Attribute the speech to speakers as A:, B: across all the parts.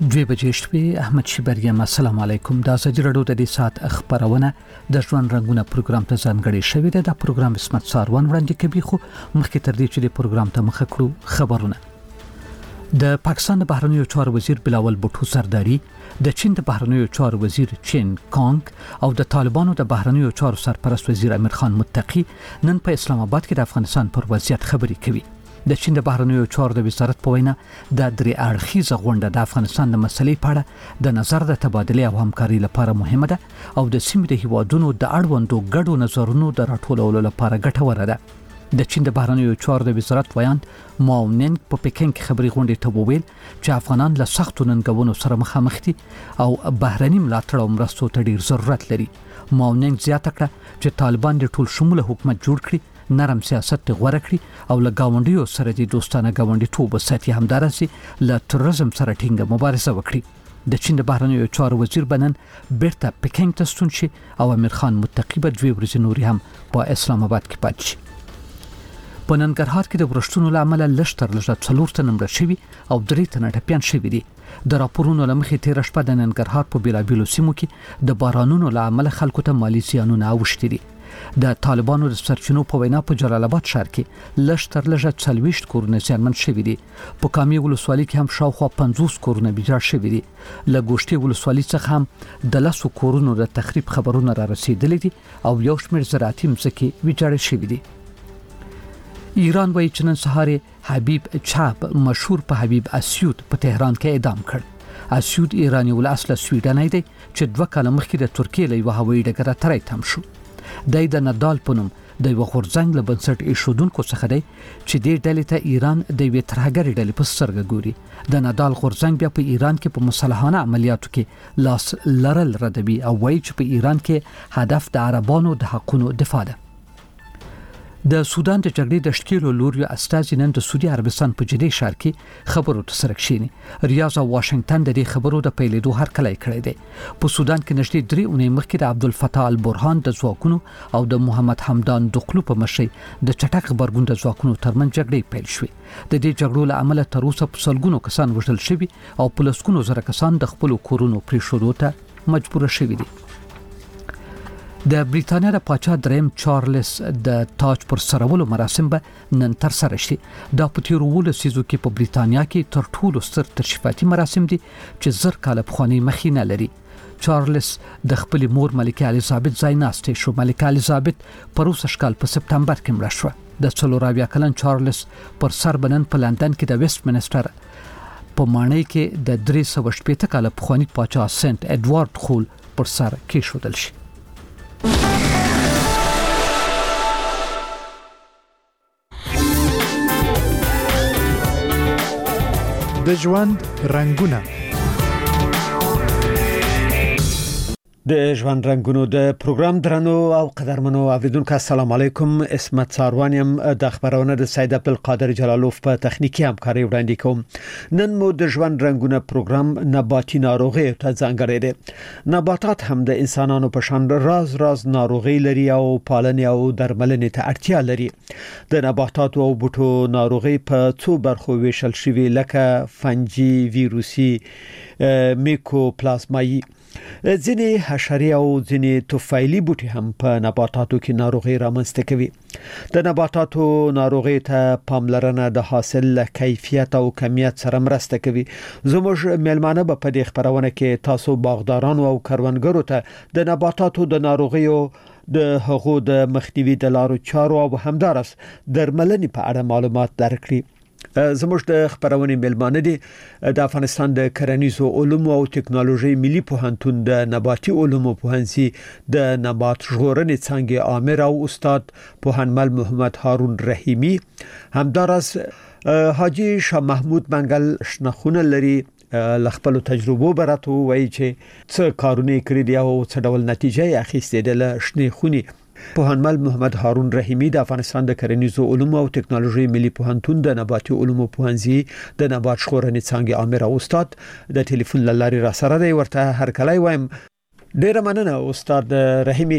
A: دوی بجې شپې احمد شیبریم السلام علیکم دا زجر رادیو د دې سات خبرونه د ژوند رنگونه پروګرام ته ځانګړي شوی دی. دا پروګرام اسمت ساروان وړاندې کوي خو مخکې تر دې چې د پروګرام ته مخه کړو خبرونه. د پاکستان د بهرنیو چارو وزیر بلاول بوټو زرداری، د چین د بهرنیو چارو وزیر چین کانګ او د طالبانو د بهرنیو چارو سرپرست وزیر امیر خان متقی نن په اسلام آباد کې د افغانستان پر وضعیت خبرې کوي. د چین د بهرنیو چارو د وزارت په وینا د درې اړخیزه غونډه د افغانستان د مسلې په اړه د نظر د تبادله او همکاري لپاره مهمه ده او د سیمې د هیوادونو د اړوندو ګډو نظرونو د راټولولو لپاره ګټوره ده. د چین د بهرنیو چارو د وزارت ویاند ماوننګ په پکین کې خبري غونډې ته وویل چې افغانان له سختو ننګونو سره مخامخ دي او بهرني ملاتړ او مرستو ته ډیر ضرورت لري. ماوننګ زیاته کړه چې طالبان د ټول شموله حکومت جوړ کړي، نرم سیاست غوړه کړي او له گاونډیو سره د دوستانه گاونډیتوب ساتي، همدارسي له تروریزم سره ټینګه مبارزه وکړي. د چین د بهرنیو چارو وزیر بنن بیرته پکین ته ستون شي او امیر خان متقی به 2 ورځې نوري هم په اسلام آباد کې پاتې شي. په ننګرهار کې د ورښتونو لامل لشتر لږه 4 تنه مړه شوي او 3 تنه ټپيان شوي دي. د راپورونو لمخې 13 شپه د ننګرهار په بیلابیلو سیمو کې د بارانونو لامل خلکو ته مالی زیانونه اوښتي دي. د طالبانو د سرچینو په وینا په جلال آباد ښار کې لشتر لږه 40 کورونه زیانمن شوي دي. په کامي ولسوالۍ کې هم شاوخوا 50 کورونه ویجاړ شوي دي. له ګوشتي ولسوالۍ څخه هم د 10 کورونو د تخریب خبرونه را رسیدلي دي او یو شمېر زراعتي ځمکې ویجاړې شوي دي. ایران وایي چې نن سهار حبیب چاب مشهور په حبیب اسیود په تهران کې اعدام کړ. اسیود ایرانی ول اصله سویډنای دی چې 2 کال مخکې د ترکیې له یو هوایي ډګر ترې تم شو. د نادال په نوم د یو غورځنګ له بنسټ ایښودونکو څخه دی چې د ډلې ته ایران د یو ترهګري ډلې په سترګه ګوري. د نادال غورځنګ بیا په ایران کې په مسلحانه عملیاتو کې لاس لرل ردوي او وایي چې په ایران کې هدف د عربانو د حقونو دفاع ده. د سودان د جګړې د شکیلو لوري استازي نن د سعودي عربستان په جدي ښار کې خبرو ته سره کښینی. ریاض او واشنگټن د دې خبرو د پیلېدو هرکلی کړی دی. په سودان کې نږدې 3 اونۍ مخکې د عبدالفتاح البرهان د ځواکونو او د محمد حمدان دقلو په مشرۍ د چټک خبرګون د ځواکونو ترمنځ جګړې پیل شوې. د دې جګړو له امله تر اوسه په سلګونو کسان وژل شوي او په لسګونو زره کسان د خپل کورونو پریښودو ته مجبور شوي دي. د بریتانیا د پاچا دریم چارلز د تاج پر سرولو مراسم به نن تر سره شي. دا په تیرو ولسیزو کې په بریتانیا کې تر ټولو ستر تشریفاتي مراسم دي چې 10 کاله پخواني مخینه لري. چارلز د خپل مور ملکه الیزابت ځایناستې شو. ملکه الیزابت پر 20 کال په سپتمبر کې مړه شوه. د 40 کلن چارلز پر سر بنن په لندن کې د ویسټ منسټر په ماڼۍ کې د 380 کاله پخواني پاچا سنت اډوارد خول پر سر کېښودل شي.
B: د ژوند رنگونه
C: د ژوند رنگونو د پروګرام درنو او قدرمنو اوریدونکو السلام علیکم. اسمت ساروانیم د خبرونه د سید عبدالقادر جلالوف په تخنیکی همکاري وړاندې کوم. نن مو د ژوند رنگونه پروګرام نباتي ناروغي ته ځانګړی دی. نباتات هم د انسانانو په شان راز ناروغي لري او پالنې او درملنې ته اړتیا لري. د نباتاتو او بوټو ناروغي په څو برخو ویشل شوی لکه فنجي، ویروسي، میکوپلازمایي. ځینې حشري او ځینې توفیلي بوټي هم په نباتاتو کې ناروغي رامنځته کوي. د نباتاتو ناروغي ته پاملرنه د حاصل کیفیت او کمیت سره مرسته کوي. زموږ میلمانه په دې خبرونه کې تاسو باغدارانو او کروندګرو ته د نباتاتو د ناروغیو د هغو د مخنیوي د لارو چارو او همدارس درملنې په اړه معلومات درکړي. زموږ د خبرونه میلمانه دي د افغانستان د کرنیزو علومو او ټکنالوژي ملي پوهنتون د نباتي علومو پوهنځي د نبات ژغورنې څانګې عامر او استاد پوهنمل محمد هارون رحیمی. همدارس حاجی شاه محمود منګل شنخونه لري. لخپل تجربو براتو وایي چې څه کارونه کړی دی او څه ډول نتیجه اخیستې ده له شنې خونی. پوهنمل محمد هارون رحیمی د افغانستان د کرنیزو علومو او ټکنالوژي ملي پوهنتون د نباتي علومو پوهنځي د نبات ژغورنې څانګې عامر او استاد د ټلیفون لارې را سره دی. ورته هرکلی وایم. ډیره مننه استاد رحیمی.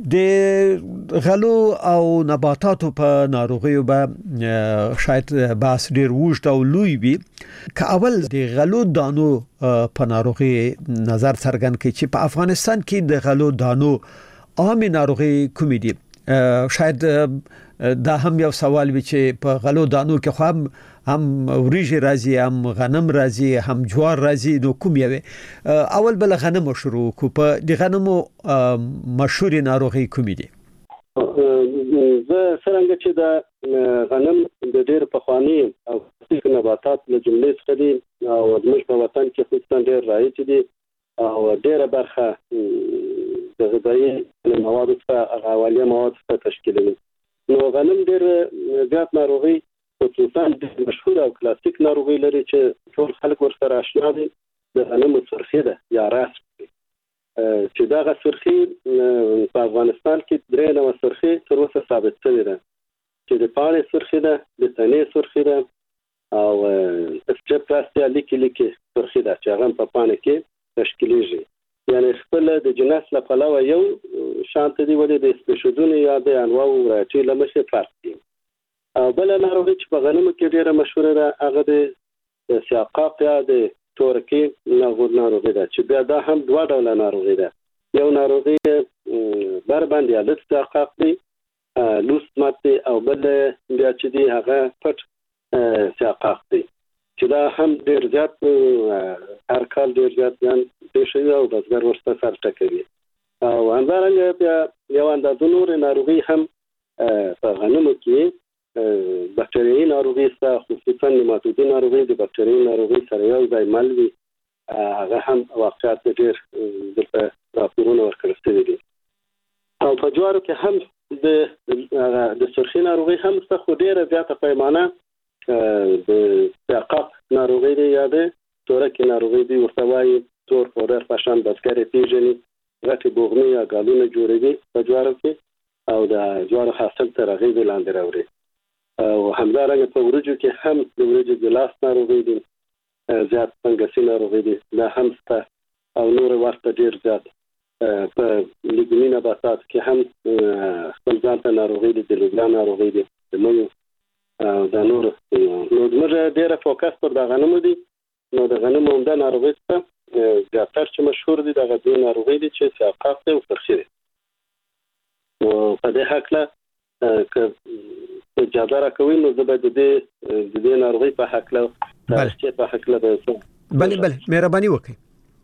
C: د غلو او نباتاتو په ناروغیو به شاید بحث ډیر وښت او لوی وي. که اول د غلو دانو په ناروغي نظر څرګند کړي چې په افغانستان کې د غلو دانو عام ناروغي کومې دي؟ شاید دا هم یو سوال وي چې په غلو دانو کې هم وریجې راځي، هم غنم راځي، هم جوار راځي، نو کوم یو؟ اول بل غنم شروع کو. په د غنمو مشهور ناروغي کومې دي؟
D: زه څنګه چې د غنم د ډېر پخوانی او نباتات له جملې څخه دي او زموږ په وطن کې خصوصا ډېر رایج دي او ډېره برخه د غذایي موادو څخه حواله مواد څخه تشکیلوي. نو غنم ډېر زیات ناروغي خصوصا د مشهور او کلاسیک ناروغي لري چې ټول خلک ورسره آشنا دي. د غنمو سرخي ده یا راس چې دا سرخي په افغانستان کې درې نوع سرخي تر اوسه ثابت شوی ده چې د پاڼې سرخي ده، د تنې سرخي ده او سټرپلاسیا لیکي سرخي ده چې هغه په پاڼې کې تشکیلیږي. یعنی خپل د جنس له پلوه یو شانت دي، ولې د سپیشیزونو یا د انواعو ورایټي له مخې فرق دي. او بل ناروغي چې په غنمو کې ډیره مشهوره ده هغه د سیاقاق یا د تورکي ناروغي ده چې بیا دا هم دوه ډوله ناروغي ده. یو ناروغي بر باندې الف سیاقاق دی، لوس مات دی، او بل بیا چې دی هغه پټ سیاقاق دی چې دا هم ډیر زیات هر کال ډیر زیات ځان پیښوي او بزګر ورسره سر ټکوي. او همدارنګه بیا یو اندازه نور ناروغي هم په غنمو کې بکټریايي ناروغي سره خصوصا نیماتودي ناروغي د بکټریايي ناروغي سره یو ځای مل وي، هغه هم واقعیت ډېر دلته راپورونه ورکړل شوي دي. او په جوارو کې هم د سرخي ناروغي هم څه خو ډېره زیاته پیمانه د سیاقاق ناروغي دی یا د تورکي ناروغي دی، ورته وایي تور پوډر په شان بزګر یې پیژني، غټې بوغمې یا ګالونه جوړوي په جوارو کې او د جوارو حاصل تر هغې لاندې راوړي. او همدارنګه په وریجو کې هم د وریجو د لاس ناروغي دي، زیات فنګسي ناروغي دي، دا هم شته. او نور ورته ډېر زیات په لیګومي نباتات کې هم خپل ځان ته ناروغي دي، د لوبیا ناروغي دي، د مېوو او دا نور. نو زموږ ډېره فوکس پر د غنمو دي. نو د غنمو عمده ناروغي څخه زیاتره چې مشهور دي دغه دوه ناروغي دي چې سیاقاق دی او سرخي دی. نو په دې هکله که اجازه راکوي نو زه به د دې ناروغي په هکله تاریخي په هکله
C: بله مهرباني وکړئ.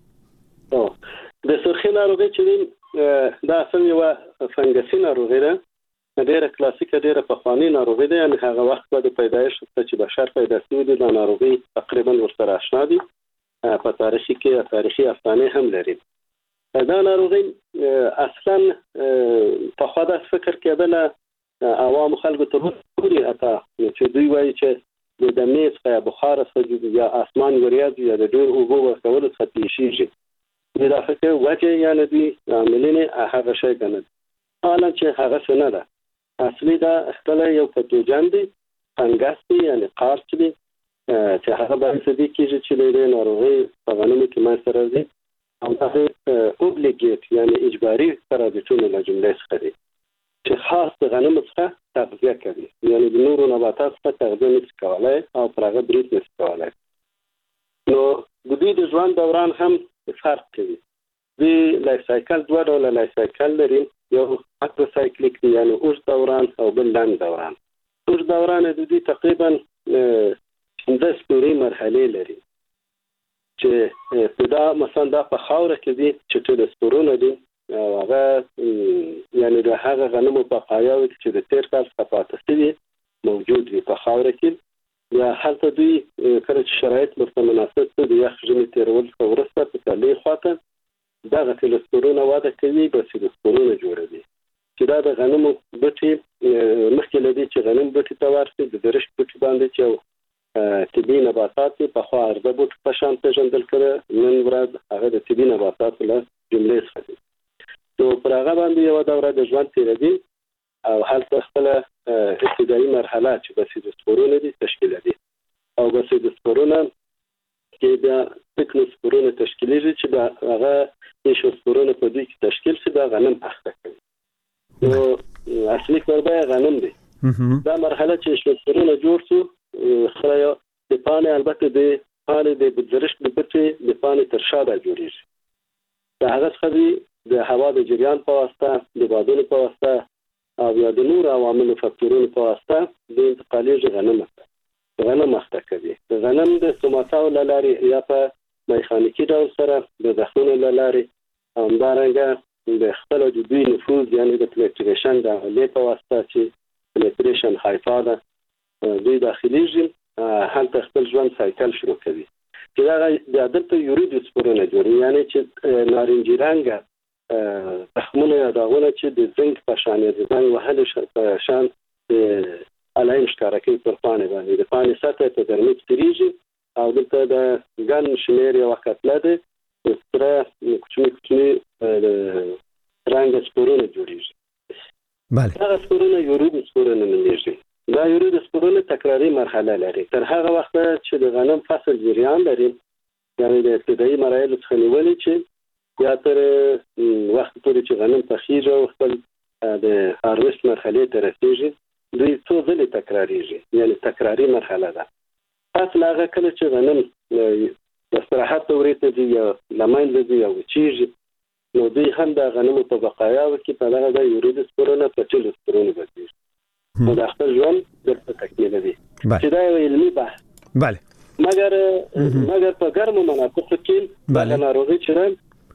D: د سرخي ناروغي چې دا اصل یو فنګسي ناروغي ده، ډېره کلاسیکه ډېره پخوانۍ ناروغي ده. یعنې هغه وخت به د پیدایش چې بشر پیدا شوي دي دا ناروغي تقریبا ورسره آشنا دي، په تاریخي کې تاریخي افسانې هم لري. دا ناروغي اصلا پخوا داسې فکر کېدله عوام خلکو ته پورې اته چې دوی وایي چې د دمې څخه یا بخار څخه یا اسمان وریځ یا د ډېر اوبو ورکولو څخه پیښیږي. دا فکر وجه یعنې دوی عاملینې هغه شی ګڼل، حالا چې هغه څه نه ده. اصلي دا خپله یو پتوجن دی، فنګس دی، یعنې قارچ دی چې هغه باعث دې کېږي چې د دې ناروغۍ په غنمو کې منځته راځي. او هغه اوبلیګیټ یعنې اجباري پرازیټونه له جملې څخه دي چې خاص د غنمو څخه تغذیه کوي، یعنی د نورو نباتاتو څخه تغذیه نشي کولای او پر هغه برید نشي کولای. نو د دوی د ژوند دوران هم فرق کوي. دوی لایف سایکل دوه ډوله لایف سایکل لري، یو اکروسایکلیک دی یعنی اوږد دوران او بل لنډ دوران. اوږد دوران د دوی تقریبا 15 سپوري مرحلې لري چې دا مثلا دا په خاوره کې دي چې ټول سپورونه دي او هغه یعنی د هغه غنمو په قایاو چې د تیر کال څخه پاتې شوي موجود وي په خاوره کې، یا هلته دوی کله چې شرایط ورته مناسب وي د یخ ژمي تېرول څخه وروسته په کلي خواته دغه تلسپورونه وده کوي، بسیلسپورونه جوړوي چې دا د غنمو بوټي مخکې له دې چې غنم بوټي ته ورسي د درشت بوټي باندې چې طبي نباتات په خوا عرضه بوټي په شان پېژندل کړه، نن ورځ هغه د طبي نباتاتو له جملې څخه دي. نو پر هغه باندې یو دوره د ژوند تیروي او هلته خپل ابتدایي مرحله چې بسیلسپورونه دي تشکیل دي او بسیلسپورونه کې بیا تکنوسپورونه تشکیلیږي چې دا هغه ایشوسپورونه په دې کې تشکیل شي دا غنم اخته کوي. نو اصلي کاربای غنم دی. دا مرحله چې ایشوسپورونه جوړ شو خلیا د پانې البته د پانې د بذرش د پټي د پانې تر شاته جوړیږي. دا هغه څه د هوا د جریان په واسطه د بادونو په واسطه او یا د نور عواملو فاکتورونو په واسطه د انتقالي غنم اخته کوي. د غنم د سوماتاو لاري یا په میخانیکي ډول سره د دخلونو لاري همدارنګه د خپل د دوی نفوذ یعنی د فلټریشن د عملیې په واسطه چې فلټریشن هایفا ده دوی داخليږي هلته خپل ژوند سایکل شروع کوي. چې دا د عادت یوریدوسپورونه جوړي یعنی چې نارنجي رنګه تخمونه داونه چې د زنګ په شان د زنګ وهلو شان علایم ښکارا کوي پر پانې باندې د پانې سطح په درمیت تریږي او دلته د ګن شمیر یو کتله ده ستره کوچني رنګ سپورونه جوړیږي.
C: بله
D: هغه سپورونه یوریدوسپورونه نومیږي. دا یوریدوسپورونه تکراری مرحله لري. تر هغه وخت چې د غنم فصل جریان لري یعنی د ابتدایي مراحل څخه نیولې چې یا تر وخت پورې چې غنم پخیږي او خپل د هارویست مرحله ته رسیږي دوی څو ځله تکراریږي یعنی تکراری مرحله ده. فصل هغه کله چې غنم د استراحت ورته دی یا لمن دی او چیږي نو دوی هم د غنم په بقایاو کې په دغه د یوریدوسپورونه په چلوسپورونه بدلېږي. نو د خپل ژوند درته تکمیل دي چې دا یو علمي بحث.
C: بله
D: مګر په ګرمو مناطقو کې د ناروغي چرم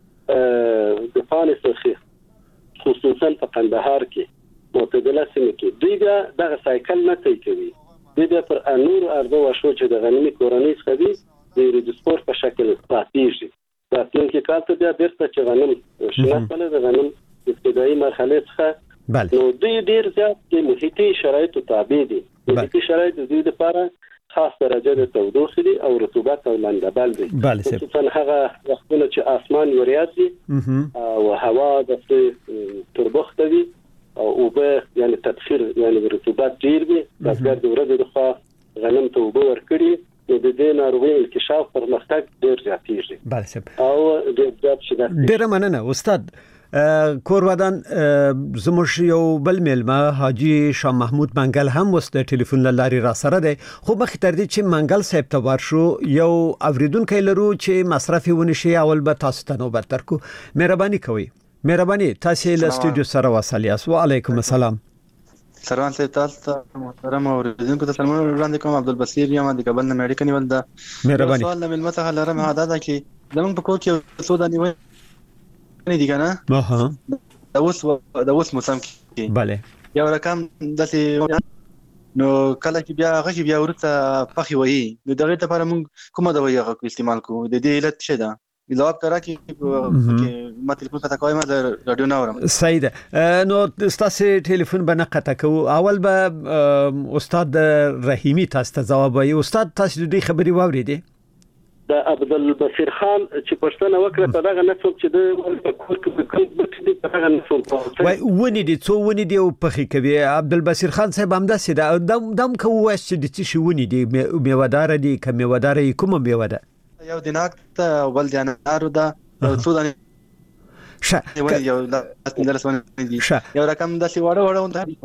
D: د پانې څخه خصوصا په قندهار کې معتدله سیمه کې دوی دغه سایکل نه کوي. دوی پر انور ارضو شو چې د غنمي کورنۍ څخه دي د یوریدوسپور په شکل پاتېږي. راتلونکي کال ته بیا بیرته چې غنم شناخته د غنم ابتدایي مرحله څخه نو دوی ډیر زیات د محیطي شرایطو تابع دي. محیطي شرایط د دوی لپاره خاص درجه د تودوخه دي او رطوبت او لندبل دي. خصوصا هغه وختونه چې اسمان وریاد دي او هوا د تربخت دي او به یعنی تدفیر یعنی رطوبت ډیر وي بسګر د ورځې لخوا غنم ته وبو ورکړي نو د دې ناروغي انکشاف پرمختګ ډیر زیاتېږي.
C: بله صاحب
D: ډیر زیات شي.
C: ډیر مننه استاد. کورودان زموږ یو بل میلمه حاجی شاه محمود منګل هم وس د ټلیفون لاري را سره دی خو مخ تر دې چې منګل صاحب ته ورشو یو اوریدونکو لرو چې مصرف ونشي اول به تاسو ته نوبت ترکو. مهرباني کوئ تاسو له استودیو سره وصلیاس. وعلیکم السلام.
E: سلام تاسو محترم اوریدونکو ته سلام وړاندې کوم. عبدالبصیر یم د کابل نه مېډیکل نیول ده.
C: مهرباني.
E: سوال ملمه ته لرم دا ده چې زمونږ په کور کې څو دانی نه دي کنه دا اوس موسم کې
C: bale
E: یو رقم داسې نو کله چې بیا ورته پخې وایي نو دغه لپاره موږ کومه دوا یې استعمال کوو د دې علت څه ده جواب کرا چې ما ټلیفون قطع کوم د رادیو نه اورم.
C: صحیح ده. نو تاسو ټلیفون باندې قطع کوو. اول به استاد رحیمی تاسو ته جواب وایي. استاد تاسو دې خبري واورېدې
D: د عبدالبصیر خان چې پښتنه وکړه په دغه نسب چې د کور کې په دغه نسب
C: وای ونی دي څو ونی دی او پخې کوي. عبدالبصیر خان صاحب هم داسې ده دم کوو چې د څه ونی دي میوهدار دي کوم میوهدار کومه میوه ده
E: یو دیناک ته ول دی انارو ده څو دانه
C: شه
E: یو رقم داسې وړه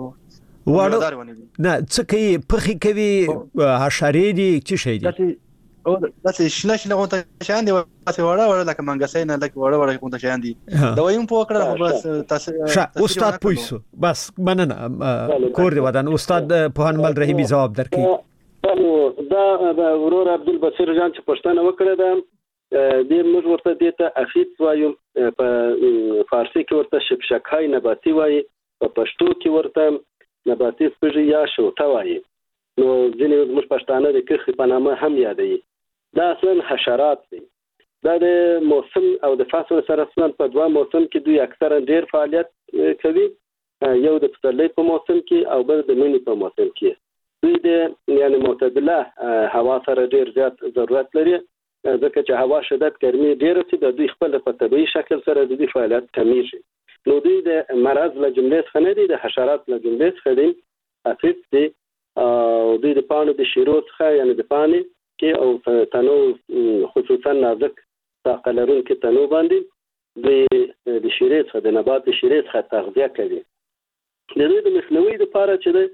C: نه څه کوي پخې کوي حشرې دي چې شي دي
E: او داسې شنه غونډه شان دی واسه وړه لکه منګسای نه لکه وړه غونډه شان دي دا وایم په وکړه بس تاسو
C: استاد پویسو بس مننه کور دی ودان استاد پوهنمل رحیمی جواب درکړي.
D: دا ورور عبدالبصیر جان چې پښتنه وکړه دا د موږ ورته دته اخیت وایو په فارسی کې ورته شپشکای نباتی وایي په پښتو کې ورته نباتی سپږی یا شوته وایي. نو ځینې موږ پښتانه د کخې په نامه هم یادوي. دا اصلا حشرات دي. دا د موسم او د فصل سره اصلا په دوه موسم کې دوی اکثرا ډیر فعالیت کوي. یو د پسرلي په موسم کې او بل د مني په موسم کې. دوی د یعنی معتدله هوا سره ډیر زیات ضرورت لري ځکه چې هوا شدت ګرمي ډیر چې د دوی خپل په طبيعي شکل سره د دوی فعالیت کمیږي. نو دوی د مرض له جملې څخه نه دي د حشرات له جملې څخه دي. افیت دي او دوی د پانو د شیرو څخه یعنی د پانی کې او تنو خصوصا نازک طاقه لرونکي تنو باندې د شیرې څخه د نبات شیرې څخه تغذیه کوي. د دې د مخنیوي لپاره چې د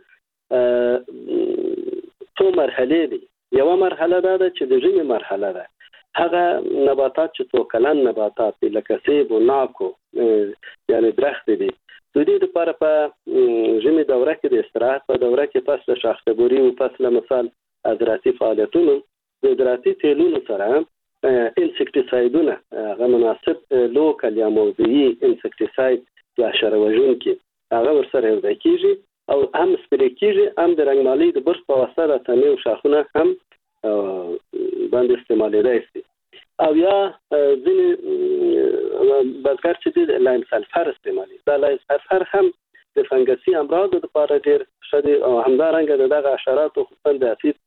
D: څو مرحلې دي. یو مرحله ده چې د ژمي مرحله ده. هغه نباتات چې څو کلن نباتات دي لکه سیب او ناکو یعنی درخت دي. د دې لپاره په ژمي دوره کې د استراحت په دوره کې پس له شاخصبوري او پس له مثال زراعتي فعالیتونو د زراعتي تیلونو سره انسکټیسایډونه هغه مناسب لوکل یا موضعي انسکټیساید یا حشره وژونکي هغه ورسره یو ځای کیږي او هم سپری کیږي هم د رنګمالي د برس په واسطه د تنې او شاخونه هم باندې استعمالېدای شي. او یا ځینې بزګر چې د لایم سلفر استعمالي دا لایم سلفر هم د فنګسي امراضو لپاره ډېر ښه دی او همدارنګه دغه حشراتو خصوصا د اسید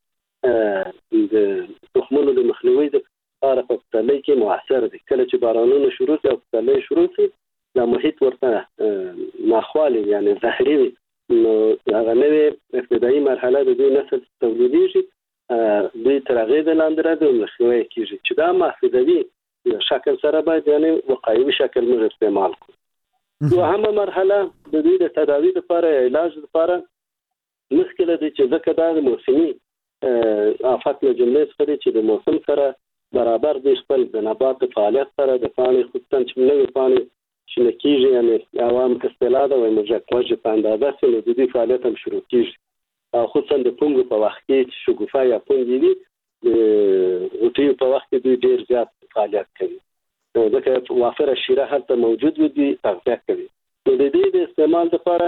D: د تخمونو د مخنیوي لپاره په پسرلي کې مؤثر دي. کله چې بارانونه شروع شي او پسرلي شروع شي د محیط ورته ناخوالي یعنی زهري وي نو هغه نوې ابتدایي مرحله د دوی نسل تولیدېږي دوی تر هغې د لاندې راځي او مخنیوی کېږي چې دا محدودوي شکل سره باید یعنې وقایوي شکل موږ استعمال کړو. دوهمه مرحله د دوی د تداوي لپاره یا علاج لپاره مخکې له دې چې ځکه دا د موسمي آفت له جملې څخه دی چې د موسم سره برابر دی خپل د نبات فعالیت سره د پاڼې خصوصا چې نوې پاڼې شنه کېږي یعنې عوام اصطلاح ده وایي موږ وجه په اندازه سي نو د دوی فعالیت هم شروع کېږي او خصوصا د پونګو په وخت کې چې شګوفه یا پونګې وي د غوټیو په وخت کې دوی ډېر زیات فعالیت کوي نو ځکه وافره شیره هلته موجود وي دوی تغذیه کوي. نو د دې د استعمال لپاره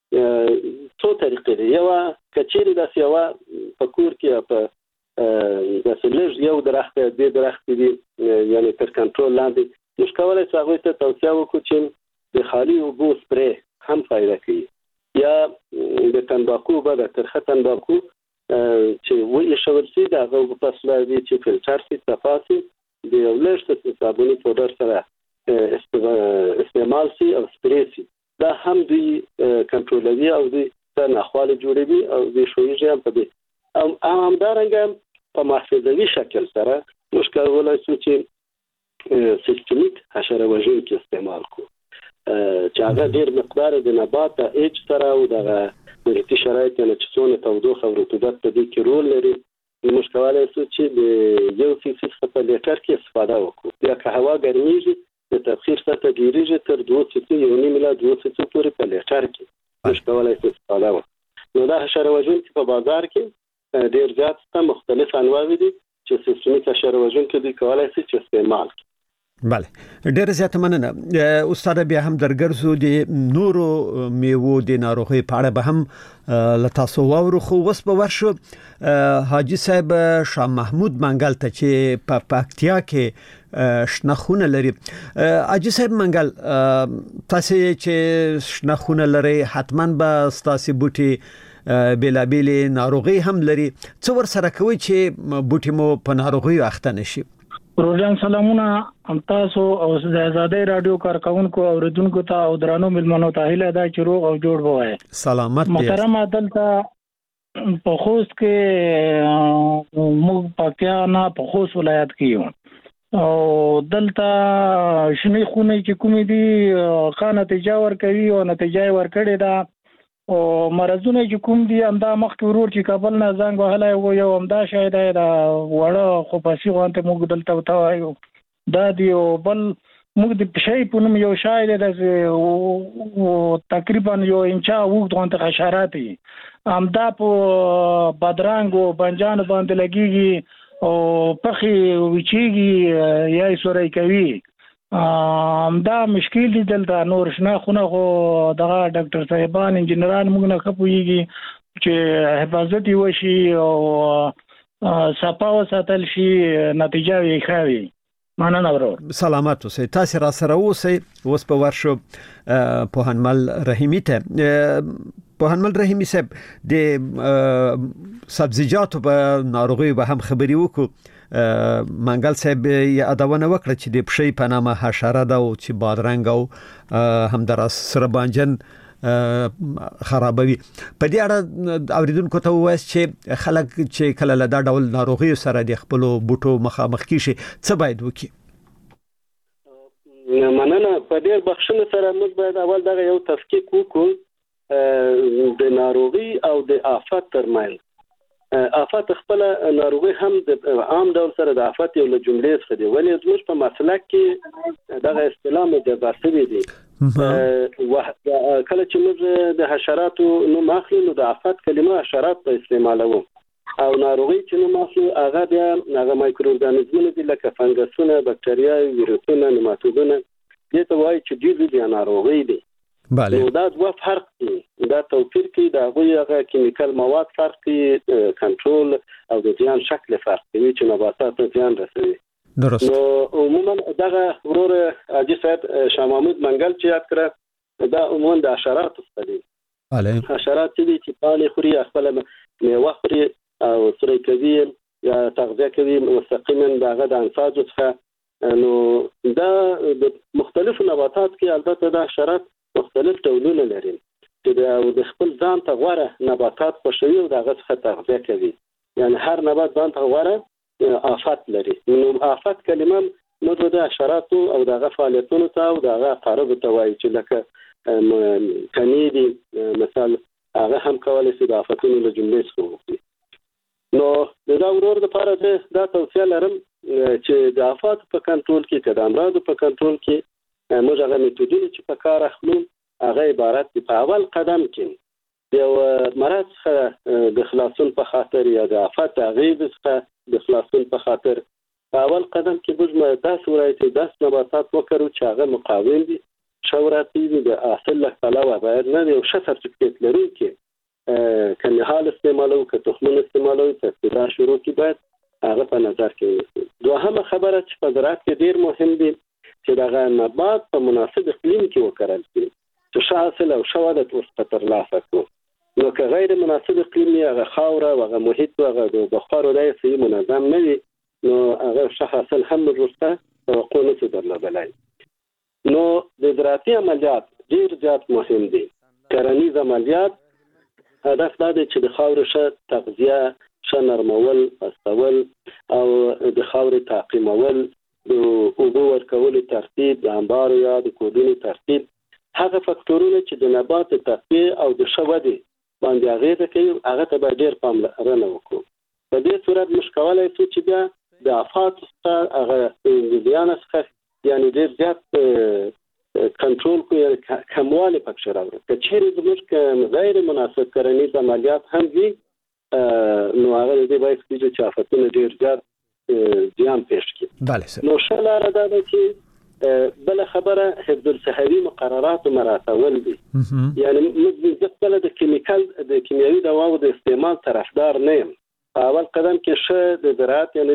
D: څو طریقې دي. یوه که چیرې داسې یوه په کور کې یا په داسې لږ یو درخت یا دوې درختې دي یعنې تر کنټرول لاندې موږ کولی شو هغوی ته توصیه وکړو چې د خالي اوبو سپری هم فایده کوي یا د تنباکو اوبه د ترخه تنباکو چې وایښول شي د هغه اوبه پس دي چې فلټر شي صفا شي د یو لږ صابوني پوډر سره استعمال شي او سپری شي دا هم دوی کنټرولوي او دوی ته ناخواله جوړوي او دوی ښویږي هم په دې او همدارنګه په محفظوي شکل سره موږ کولی شو چې سیستمیک حشره وژونکي استعمال کړو چې هغه ډېر مقدار د نبات د ایج سره او دغه محیطي شرایط یعنې چې څونه تودوخه او رطوبت په دې کې رول لري موږ کولی شو چې د 1 سي څخه په لیټر کې استفاده وکړو. یا که هوا ګرمیږي د تبخیر سطحه ډېرېږي تر 2 سي 1.5 الی 2 سي پورې په لیټر کې موږ کولی شو استفاده وکړو. نو دا حشره وژونکي په بازار کې ډېر زیات شته مختلف انواع دي چې سیستمیک حشره وژونکي دوی کولی شي چې استعمال کړي.
C: بله ډېر زیات مننه استاد. بیا هم درګرځو د نورو میوو د ناروغۍ په اړه به هم له تاسو واورو خو اوس به ورشو حاجي صاحب شاه محمود منګل ته چې په پکتیا کې شنه خونه لري. حاجي صاحب منګل تاسو چې شنه خونه لري حتما به تاسو بوټي بلابل ناروغي هم لري څو ور سره کوي چې بوټي مو په ناروغي اخته نشي.
F: روزان سلامونه تاسو او د آزادۍ رادیو کارکونکو اوریدونکو ته او درانو ملمنو ته هیله ده چې روغ او جوړ وای.
C: سلامت
F: محترم دلته په خوست کې موږ پکیا نه په خوست ولایت کې یو او دلته شنه خونه چې کومې دي خانه نتیجه ورکوي او نتیجه ورکړي دا او مرزونه چې کوم دي امدا مخکې ورور چې کابل نه زنګ وهلای و یو امدا شاید دا وړه خو پسې وانته موږ دلته وتاو دا دی او بل موږ د شی په نوم یو شاید د تقریبا یو انچا وګ وانته حشرات امدا په بدرنګ او بنجان باندې لګيږي او پخې وچیږي یا سوري کوي دا مشکل دي دلته نور شنه خونه خو دغه ډاکټر صاحبان انجنيران موږ نه خپويږي چې حفاظت وشي او صفا وساتل شي نتیجه یې ښه مننه ورو.
C: سلامت اوسئ. تاسو را سره اوسئ. اوس په ورشو پوهنمل رحیمی ته پوهنمل رحیمی صاحب د سبزیجاتو په ناروغي به هم خبري وکړو. منګل صاحب یادونه وکړه چې د پښې په نامه حشره ده او چې بادرنګ او هم در سره بانجن خرابوي. په دې اړه اوریدونکو ته وایي چې خلک چې کله له دا ډول ناروغي سره د خپل بوټو مخامخ کیږي څه باید وکړي؟
D: مننه. په ډیر بخښنه سره موږ باید اول دغه یو تفکیک وکړو د ناروغي او د آفت ترمنځ. آفت خپل ناروغي هم د عام ډول سره د آفت یو له جملې څخه دی، ولې زموږ په مسلک کې دغه اصطلاح مجبر شوی دی. کله چې موږ د حشراتو نوم اخلو نو د آفت کلمه حشرات ته استعمالوو، او ناروغي چې نوم اخلو هغه بیا هغه مایکرو ارګانیزمونه دي لکه فنګسونه، بکټریاوې، ویروسونه، نیماتودونه، دې ته وایي چې ډېر ناروغي دي.
C: بله.
D: نو دا دوه فرق دي، دا توپیر کوي، دا هغه کیمیکل مواد فرق کوي، کنټرول او د زیان شکل فرق کوي چې نباتات ته زیان رسوي.
C: درست.
D: نو عموما دغه ورور حاجی صاحب شاه محمود منګل چې یاد کړه دا عموما د حشراتو څخه دي.
C: بله.
D: حشرات چې پاڼې خوري، خپل میوه خوري او سوري کوي یا تغذیه کوي مستقیما دغه د انساجو څخه. نو دا د مختلفو نباتات کې البته د حشرات مختلف ډولونه لري چې د خپل ځان ته غوره نباتات خوښوي او دغه څخه تغذیه کوي. یعنی هر نبات ځان ته غوره آفت لري. نو آفت کلمه موږ د حشراتو او دغه فعالیتونو ته او دغه عقاربو ته وایي چې لکه کني دي مثال، هغه هم کولی شي د آفتونو له جملې څخه وکړي. نو دا ورور لپاره دا توصیه لرم چې د آفات په کنټرول کې، که د امراضو په کنټرول کې موږ هغه میتودونه چې په کار اخلو هغه عبارت دي په اول قدم کې یو مرض څخه د خلاصون په خاطر یا د آفت هغې څخه د خلاصون په خاطر په اول قدم کې موږ داسې وایو چې داسې نباتات وکرو چې هغه مقاوم دي، ښه وراثي دي، د حاصل له پلوه باید نه یو ښه سرټیفیکیټ لرونکي که نهال استعمالوو که تخمونه استعمالوو چې ابتدا شروع کې باید هغه په نظر کې ونیسو. دوهمه خبره چې په زراعت کې ډېر مهم دي چې دغه نبات په مناسب اقلیم کې وکرل شي چې ښه حاصل او ښه وده ورڅخه ترلاسه کړو. نو که غیر مناسب اقلیم وي، هغه خاوره او هغه محیط هغه د بخارو دی صحیح منظم نه وي، نو هغه ښه حاصل هم ورڅخه توقع نشي درلودلی. نو د زراعتي عملیات ډېر زیات مهم دي. کرنیز عملیات هدف دا دی چې د خاورې ښه تغذیه، ښه نرمول، استول او د خاورې تعقیمول، د اوبو ورکولو ترتیب، د انبارو یا د کودونو ترتیب، هغه فکتورونه چې د نبات تغذیه او د ښه ودې باندې اغېزه کوي هغه ته باید ډېر پاملرنه وکړو. په دې صورت موږ کولی شو چې بیا د آفاتو څخه هغه د زیان څخه یعنې ډېر زیات کنټرول کړو، یعنې کموالی پکښې راوړو. که چیرې زموږ غیر مناسب کرنیز عملیات هم وي نو هغه د دې باعث کېږي چې آفتونه ډېر زیات زیان پېښ کړي.
C: بله سر.
D: نو ښه لاره دا ده چې بله خبره حفظ الصحوي مقرراتو مراعاتول دي. یعنی موږ خپله د کیمیاوي دواو د استعمال طرفدار نه یم. په اول قدم کې ښه د زراعت یعنی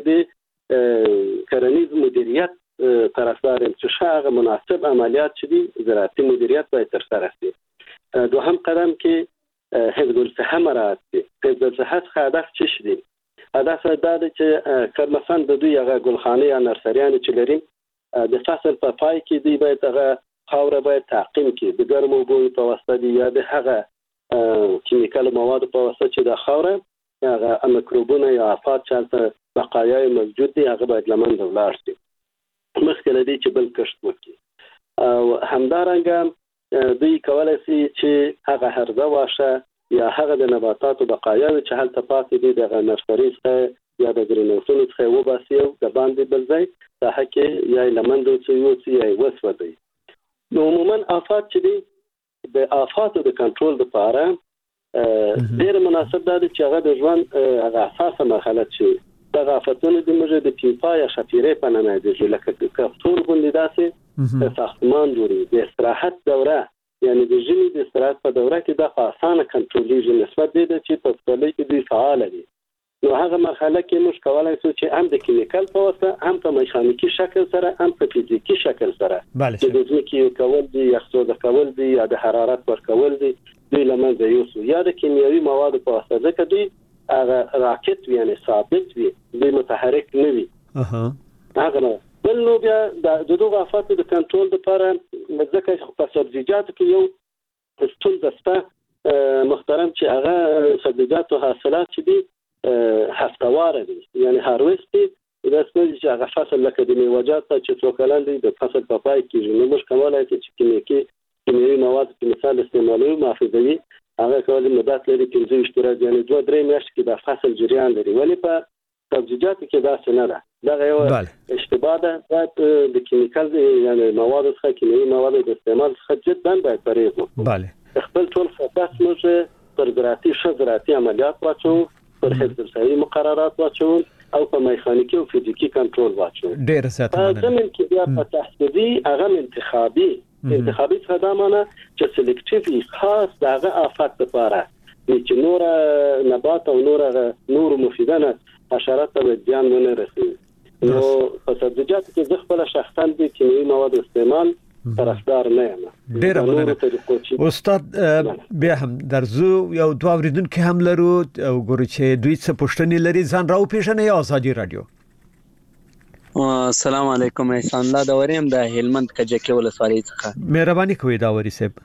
D: د کرنیز مدیریت طرفدار یم چې ښه هغه مناسب عملیات چې دي زراعتي مدیریت باید ترسره شي. دوهم قدم کې حفظ الصحه مراعات دي. حفظ الصحه څخه هدف څه شي دي؟ هدف دا دی چې که مثلا د دوی هغه ګلخانې یا نرسریانې چې لري د فصل په پای کې دوی باید هغه خاوره باید تعقیم کړي د ګرمو اوبو په واسطه دي یا د هغه کیمیکل موادو په واسطه چې د خاوره هغه میکروبونه یا آفات چې هلته بقایای موجود دي هغه باید له منځه ولاړ شي مخکې له دې چې بل کښت وکړي. او همدارنګه دوی کولی شي چې هغه هرزه واښه یا هغه د نباتاتو بقایاوې چې هلته پاتې دي د نرسري څخه یا د ګرین هاوسونو څخه وباسي او د باندې بل ځای ساحه کې یا له منځه وڅوي یا وسوځي. نو عموما آفات چې دي د آفاتو د کنټرول لپاره ډېر مناسب ده چې هغه د ژوند هغه اساسه مرحله چې دغه آفتونه د موږ د پیپا یا شفیرې په نامه یادېږي لکه کفتور غوندې داسې ساختمان جوړوي. د استراحت دوره یعنی د ژمي د استراحت په دوره کې دا په اسانه کنټرولېږي نسبت دې ده چې په پسرلي کې دوی فعاله دي. نو هغه مرحله کې موږ کولی شو چې هم د کیمیکل په واسطه هم په میخانیکي شکل سره هم په فزیکي شکل سره چې د ځمکې کول دي یا سوده کول دي یا د حرارت ورکول دي دوی له منځه یوسو یا د کیمیاوي موادو په واسطه ځکه دوی هغه راکټ وي یعنې ثابت وي دوی متحرک نه وي. هغه بل نو بیا د دغه آفاتو د کنټرول لپاره ځکه په سبزیجاتو کې یو ستونزه سته محترم چې هغه سبزیجات او حاصلات چې دي هفتواره دي یعنی هارویست دي د اسمه چې هغه فصل لکه د میوه‌جات چې څو کلن دي د فصل په پای کې نو موږ کولای چې کیمیاوي مواد په مثال استعمالوي محافظوي هغه کولای مدت لري 15 ورځې یعنی 2-3 میاشتې کې د فصل جریان لري ولی په سبزیجاتو کې دا څه نه ده دا یو اشتباه ده باید د کیمیکال یعنی مواد څخه کیمیاوي مواد د استعمال څخه جداً باید پرهیز وکړو بله خپل ټول فوکس موږ پر زراعتي عملیات واچو پر حفظ الصحي مقررات واچو او په میخانیکي او فزیکی کنټرول واچو
C: ډیر زیاته
D: زمين کې بیا په تحصیلي هغه انتخابي څه دا معنی چې سلیکټیولی خاص دغه آفات لپاره چې نور نبات او نور مفیدانه حشرات ته زیان نه رسوي نو په سبزیجاتو کې د خپل شخصا د کیمیاوي مواد استعمال طرفدار نه یم
C: ډیر مننه استاد بیا هم درزو یو دوه اوریدونکو هم لرو او ګورو چې دوی څه پوښتنې لري ځان راو پیژنې یا ازادي رادیو
G: السلام علیکم احسان الله دوریم د هلمند کجکه ولسوالۍ څخه
C: مهرباني کوئ داوري صاحب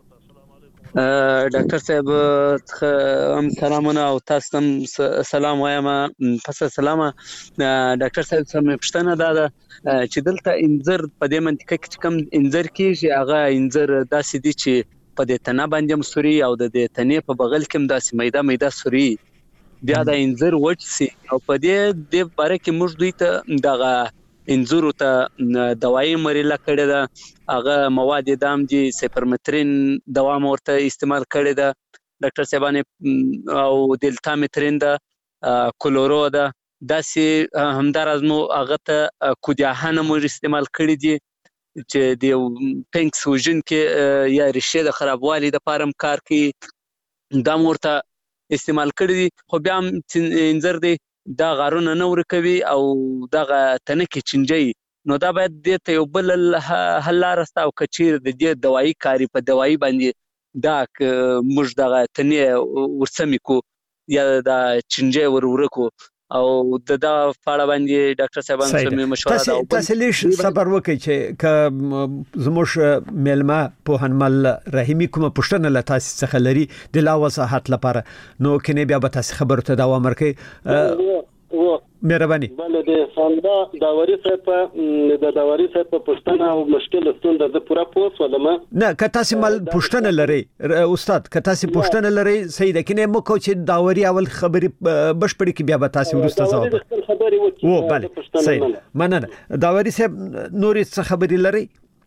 G: ډاکټر صاحب هم سلامونه او تاسو هم سلام وایم پس سلام ډاکټر صاحب سم پښتنه ده چې دلته انځر په دې منطقه کې کوم انځر کېږي هغه انځر داسې دي چې په دې تنه باندې مسوري او د دې تنې په بغل کې داسې میده سوري بیا د انځر وچ سي او په دې باره کې موږ دوی ته دغه انځور ته دوايي مریله کړې ده هغه مواد دام دي سپرمترین دوا ورته استعمال کړې ده ډاکټر صاحبانه او دلتامترین ده کلورو ده داسې همدارز مو هغه ته کودیاهانه مو استعمال کړی دي چې د پینک سوژن کې یا ریشه د خرابوالي د پارم کار کوي دا ورته استعمال کړی دي خو بیا انځر دی دا غارونه نه ورکوي او دغه تنکي چنجي نو دا باید د ته یو بل حل لارسته او کچیر د دې دوايي کاری په دوايي باندې دا موږ دغه تنې ورسمې کو یا د چنجي ورکو او د دا فاړه باندې ډاکټر صاحبان سمې مشوره دا
C: تاسو لیش صبر وکړئ چې ک زموږ ملما په هنمل رحیمی کومه پښتنه ل تاسو څخه لري د لا وضاحت لپاره نو کني بیا به تاسو خبرو ته دوام ورکړئ مهرباني
D: بل د فندا داوري صاحب د داوري صاحب په پښتنه او مشکل ستون د پورا پوس ولما
C: نه کته سیمل پښتنه لري استاد کته سی پښتنه لري سید کنه مو کو چې داوري اول خبري بشپړی کی بیا به تاسو ورسته ځواب او بله سید مننه داوري صاحب نوري څه خبري لري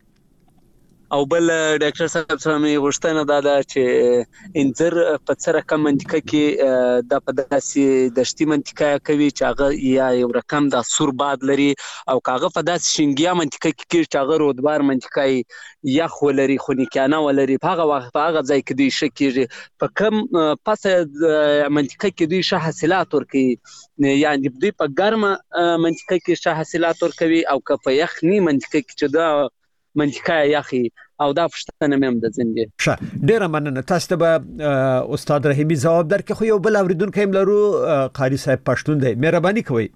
G: او بل ډاکټر صاحب سره مې غوښتنه دا چې انځر په څه رقم منطقه کې د پداسي دشتي منطقه کوي چې هغه یا یو رقم د سور باد لري او کاغه په داسي شنګیا منطقه کې چې هغه رودبار منطقه یا خولري خونیکانه ولري په هغه وخت په هغه ځای کې دی شکیږي په کم پس منطقه کې دی شه حاصلات ورکي یعنی دوی په ګرمه منطقه کې شه حاصلات ورکوي او که په یخني منطقه کې چې دا منطقه یخي او دا پښتنه مم د زنده
C: ښه ډیره مننه تاسو ته به استاد رحیمی جواب درکې خو یو بل اوریدونکو هم لرو قاری صاحب پښتون دی مهرباني کوئ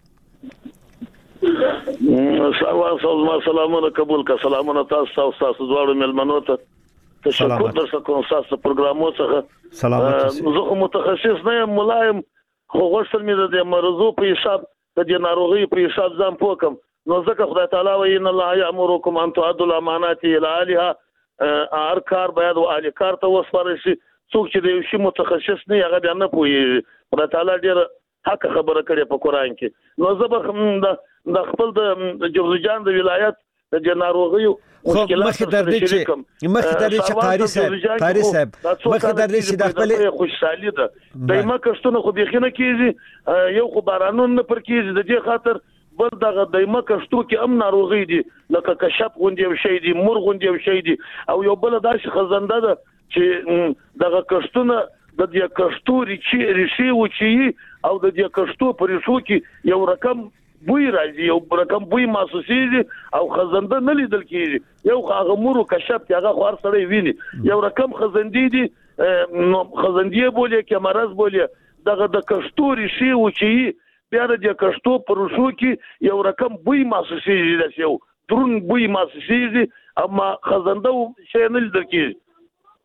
H: سلامونه قبول کا سلامونه تاسو دواړو ملمنو ته تشکر درته کوم تاسو پروګرامو څخه سلامات زه متخصص نه یم ملایم خو غوښتل مې د مرزو په حساب د ناروغي په حساب ځم پوکم نو ځکه خدای تعالی وایي ان الله یامرکم ان تؤدوا الامانات الى اهلها هر کار باید او اهل کار ته وسپارل شي څوک چې د یو شی متخصص نه هغه بیا نه پوي خدای تعالی ډیر حق خبره کړي په قران کې نو زه د خپل د جوزجان د ولایت د ناروغي
C: خو مخکې در دې چې قاری صاحب مخکې در دې چې د خپل
H: خوشحالي ده دایمه کښتونه خو بيخینه کیږي یو خو بارانون نه پر کیږي د دې خاطر بل دغه دایمه کښتو کې هم ناروغي دي لکه کشپ غوندي او شي دي مور غوندي او شي دي او یو بل داسې خزنده ده چې دغه کښتونه د دې کښتو ریشي و چې او د دې کښتو پر ریشو کې یو رقم بوی راځي یو رقم بوی محسوسيږي او خزنده نه لیدل کیږي یو هغه مور کشپ هغه خور سره ویني یو رقم خزندې دي خزندې بولې کې مرز بولې دغه د کښتو ریشي و چې بیا د کښتو پروسو کې یو رقم بوی محسوسيږي د یو درون بوی محسوسيږي اما خزنده شي نه لیدل کیږي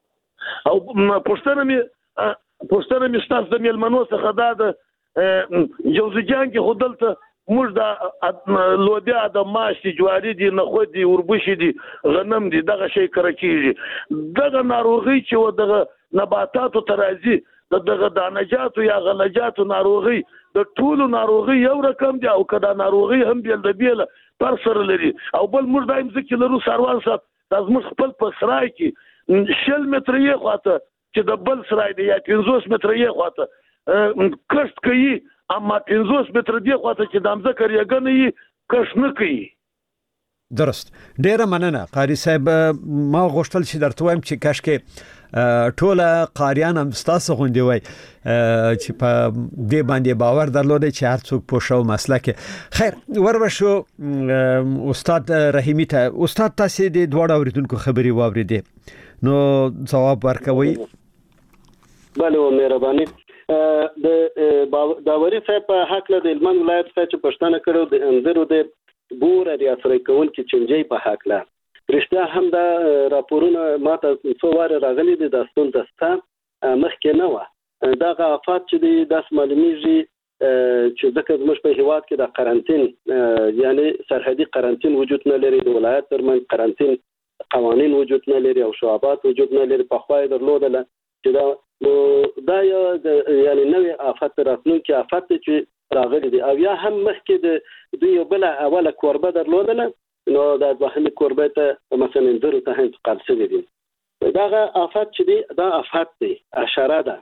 H: او پښتنه مې ستاسو د میلمنو څخه دا د جوزجان کې خودلته موږ د لوبیا د ماشي جواري دي نخود دي وربشي دي غنم دي دغه شی کړی کیږي دغه ناروغي چې و دغه نباتاتو ترازی دغه دانجاتو یا غلجاتو ناروغي د ټولو ناروغي یو رقم دي او کدا ناروغي هم بیل د بیل پر سر لري او بل موږ دایم ځکه لرو سروان صاحب د موږ خپل په سرای کې 100 متر یې خواته چې د بل سرای دی یا 500 متر یې خواته کښت کوي اما 500 متر دی خواته چې دامزه کریګنه یې کښت نه کوي.
C: درست ډیره مننه قاری صاحب. ما غوښتل چې درته وایم چې کاشکې ټوله قاریان هم تاسو غوندي وای چې په دې باندې باور درلودي چې هر څوک پوښو مسله کې. خیر ورشو استاد رحیمی ته. استاد تاسو د دوړ اوریدونکو خبري واوریدې نو جواب ورکوي.
D: بله و مهرباني. د داوري صاحب په حق له هلمند ولایت څخه چې پښتنه کړو د انځرو د بور ریاستي کول کې چنجي په حق له رښتیا هم دا راپورونه ماته څو واره راغلي دي د ستون دستا مخکې نه و دا غافات چې د معلومیږي چې ځکه زموږ په هیواد کې د قرنټین یعنی سرحدي قرنټین وجود نه لري د ولایت ترمن قرنټین قوانين وجود نه لري او شعبات وجود نه لري په خوای درلودله چې دا یعنی نوې آفت راتلونکي آفت چې راغلي دي او یا هم مخکې د دوی بل اوله کوربه درلودله نو دا دوهمه کوربه ته مثلا انځرو ته انتقال شوی دي. دا آفت چې دی دا آفت دی اشاره ده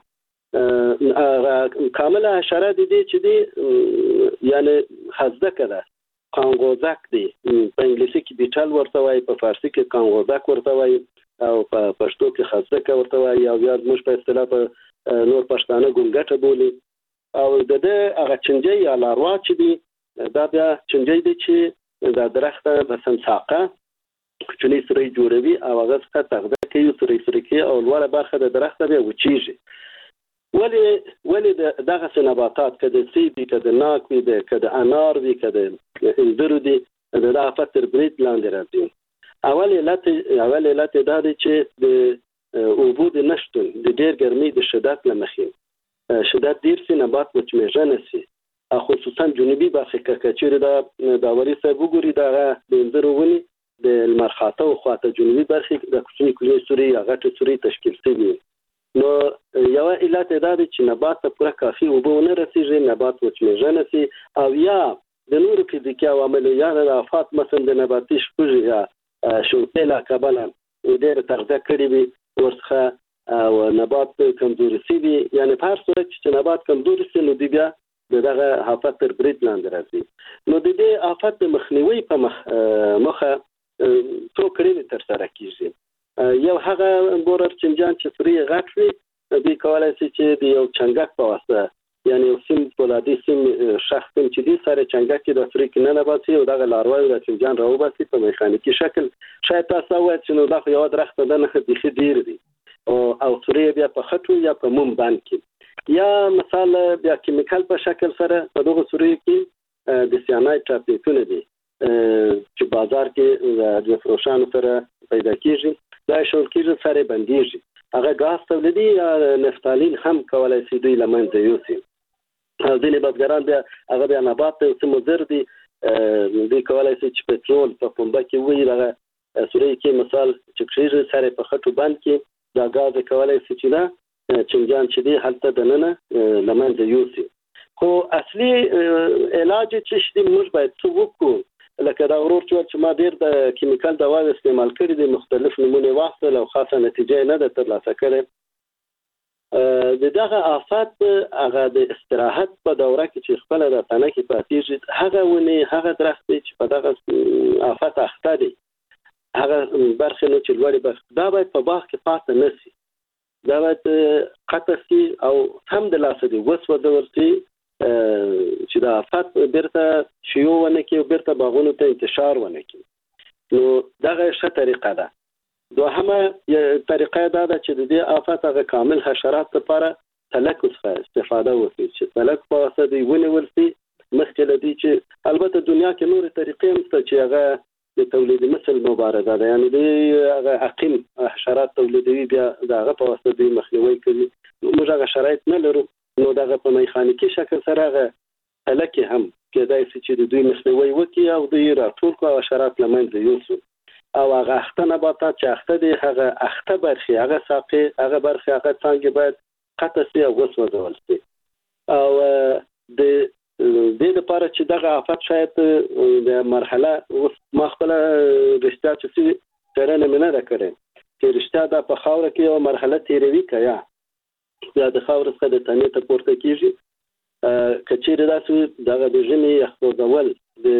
D: کامله اشاره دي چې دی یعنی حزدکه ده کانګوزک دی په انګلیسي کې بیټل ورته وایي په فارسي کې کانګوزک ورته وایي او په پښتو کې خزدکه ورته وایي او یا موږ په اصطلاح په نور پښتانه ګونګټه بولي او د هغه چنجي یا لاروا چې دی دا بیا چنجي دی چې د درخت په سمساقه چني سری جوړوي او هغه څخه تغذیه کوي سری کوي او لوړه برخه د درخت بیا وچیږي. ولی دغه نباتات کده سیبی کده ناک وي کده انار وي کده انځر دي د آفت تر برید لاندې راځي. اول علت دا دی چې د اوبو د نشتون د ډېر ګرمۍ د شدت لمخې شدت ډېر سي نبات وچمېږه نسی خصوصا جنوبي برخه کې چې دا داوري صاحب وګوري دا د انځر ونی د المرخاته او خواته جنوبي برخه د کوچني سوري غټه سوري تشکیل شوی. نو یو علت دا دی چې نبات ته پوره کافي اوبه نه رسیږي نبات وچمېږه نسی او یا د نورو فزیکي عوامل یا د آفات مثلا د نباتي شپږ یا شوتله کبله ډېر تغذیه کړې وي ورڅخه او نبات کمزوري سي یعنی په هر صورت چې نبات کمزوري سي نو دی بیا دغه آفت تر برید لاندې راځي. نو د دې آفت مخنیوي په مخه څو کړنې تر سره کیږي. یو هغه بورر چنجان چې سری غټ وي دوی کولای شي چې د یو چنګک په واسطه یعنی یو سیم فولادي سیم شخص چې د سره چنګک د سری کې نه نباتي او دغه لاروي د چنجان راوباسي په میخانیکي شکل شاید تاسو وایئ چې نو دا خو یو درخت ده نه خدي ډیر دي او سری بیا په خټو یا په موم باندې یا مثال بیا کیمیکل په شکل سره په دغه سری کې د سیانایت ټابلیټونه دي چې بازار کې د فروشانو سره پیدا کیږي دا شول کېږي سره بنديږي هغه غاز تولیدي یا نفتالین هم کولای شي دوی لمنځه یوسي. ځینې بازاران بیا هغه بیا نبات ته مضر دي دوی کولای شي چې پټرول په پمپه کې وي هغه سوري کې مثال چې کېږي سره په خټو باندې کې دا غاز کولای شي چې دا چنجان چې دی هلته دننه لمنځه یوسي. خو اصلي علاج چې شته موږ باید څه وکړو لکه دا ورور چې ما ډیر د کیمیکل دواوې استعمال کړې دي مختلف نمونه واخلې او خاصه نتیجه نه ده ترلاسه کړې. دغه آفات هغه د استراحت په دوره کې چې خپل د تنه کې پاتېږي هغه ونی هغه درخت چې په دغه آفات اخته دي هغه برخه نو چې لوړې برخه دا باید په باغ کې پاتې نشي دا باید قطع شي او هم د لاسه دی وسوده ورسي چې دا آفات بیرته شیو ونه کې بیرته باغونو ته انتشار ونه کې. نو دغه ښه طریقه ده. دوهمه طریقه دا ده چې د دې آفات هغه کامل حشرات لپاره تلکس استفاده وکړي چې تلک په واسطه دی ونه ورسي مخکې لدی چې البته دنیا کې نور طریقې هم شته چې هغه د تولید مثل مبارزه ده، یعنی د عقیم حشرات تولیدوي بیا دغه په واسطه د مخنیوي کوي. موږ هغه شرایط نه لرو، نو دغه په میخانیکي شکل سره هغه هلکه هم کېدای شي چې د دوی مخنیوي وکړي او دوی راټول کړي او حشرات له منځه یوسي. او هغه اخته نباتات چې اخته دي، هغه اخته برخې، هغه ساقې، هغه برخې، هغه څانګې باید قطع شي او وسوځول شي. او د دې لپاره چې دغه آفت شاید د مرحله ما خپل رښتیا چې څرنه مې نه کړې چې رښتیا د په خاور کې یو مرحله تیروي کیا یا د خاور څخه د تنې ته پورته کیږي. کچېره داسې دغه د ژمي یخوځول د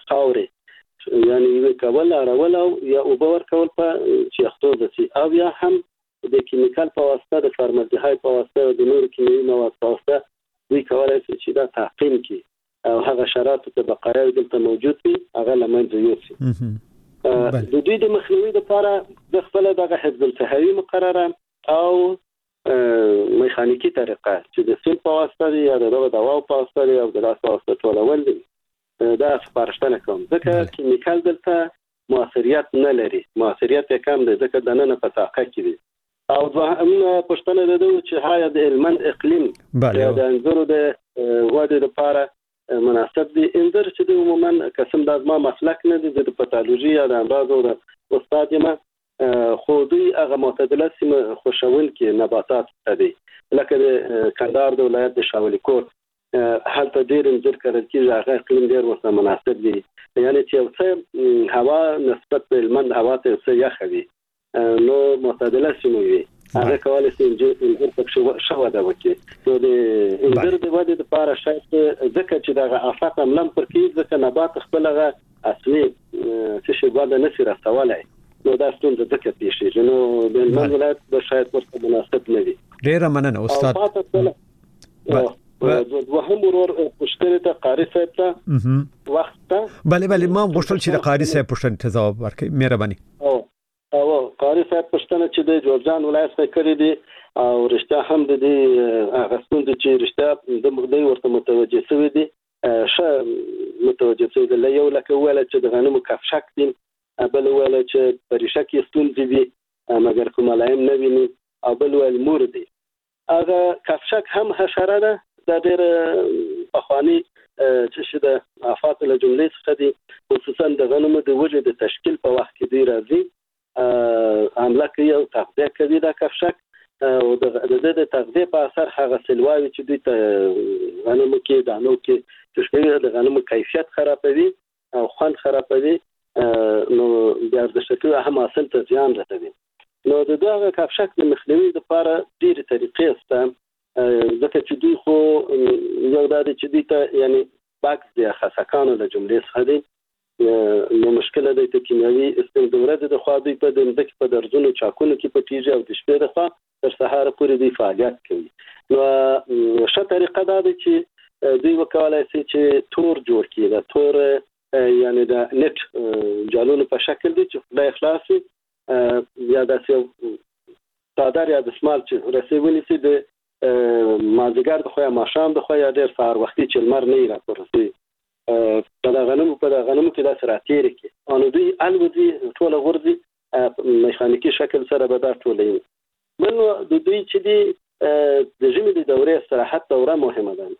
D: خاورې یعنی یو کول راول او یا اوبور کول په چې یخوځي شي، او یا هم د کیمیکال په واسطه د فارمالدهاید په واسطه د نور کیمیاوي مواد په واسطه دوی کولای شي چې دا تعقیم کړي او هغه شرایط ته بقایاوي دلته موجود وي هغه لمنځه یوسي. د دوی د مخنیوي لپاره د خپل دغه حفظ الصحوي مقرره او میخانیکی طریقه چې د سیل په واسطه دی یا دغه دوا په واسطه دی او د لاس په واسطه ټولول دي دا سپارښتنه کوم. ځکه کیمیکال دلته موثریت نه لري، موثریت یې کم دی ځکه د نن په طاقه کې دی. او دوهمه پوښتنه ده چې هایا د هلمند اقلیم د انځورو د ودې لپاره مناسب دی. انځر چې د عموما قسم د ما مسلک نه دی د پاتولوژي یا د امراضو د استاد یم، خو دوی هغه معتدله سیمه خوشول کې نباتات دي لکه د کندهار د ولایت د شاولی کوټ هلته ډېر انځر کرل کېږي، هغه اقلیم ډېر ورته مناسب دی. یعنی چې یو څه هوا نسبت د هلمند هوا ته څه یخ وي نو معتدله سیمه وي، هغه کولای شي انځر پکې شو وده وکړي. نو د انځر د ودې لپاره شاید ځکه چې دغه آفات عملاً پر کې ځکه نبات خپل هغه اصلي څه شي وده نشي رسولای، نو دا ستونزه ځکه پیښیږي. نو د هلمند ولایت به شاید ورته مناسب نه وي.
C: ډېره مننه استاد.
D: وهم ورور پوښتنه ته قاری صاحب ته وخت ته
C: بله ما غوښتل چې د قاری صاحب پوښتنې ته ځواب ورکړئ، مهرباني.
D: او قاری صاحب پوښتنه چې د جوړجان ولایت څخه کړې دي او رښتیا هم د دې هغه ستونزې چې رښتیا د مخدي ورته متوجه شوی دي ښه متوجه شوی دي. یو لکه ویل چې د غنمو کفشک دي، بل ویل چې پریشک یې ستونزې دي مګر کوم ملایم نه ویني، او بل ویل مور دي. هغه کفشک هم حشره ده، دا ډېر پخوانی چې شي د آفات له جملې څخه دي، خصوصا د غنمو د وجې د تشکیل په وخت کې دی راځي حمله کوي او تغذیه کوي دا کفشک، او د دې تغذیه په اثر هغه سلواوي چې دوی ته غنمو کې دانو کې تشکیل د غنمو کیفیت خرابوي او خوند خرابوي، نو بیا د شکل هم حاصل ته زیان رسوي. نو د دغه کفشک د مخنیوي لپاره ډېرې طریقې شته، ځکه چې دوی خو یو دا دی چې دوی ته یعنی باکس دی خاصکانو له جملې څخه دی، نو مشکله دی ته کیمیاوي استمرار د خوا دوی په د مځکې په درزونو چاکونو کې پټیږي او د شپې د خوا تر سهار پورې دوی فعالیت کوي. نو ښه طریقه دا ده چې دوی وکولای شي چې تور جوړ کړي، دا تور یعنی د نت جالونو په شکل دي چې خدای خلاصي یا داسې صادر یا د سمال چې رسېونی سي د مازیګر د خو یا ماښام د خو یا ډېر سهار وختي چې لمر نه راپورسي په د غنمو کې داسې راتېرې کې نو دوی الوځي ټوله غورځي میخانیکي شکل سره به دا ټوله وي. بل د دوی چې دي د ژمي د دورې استراحت دوره مهمه ده.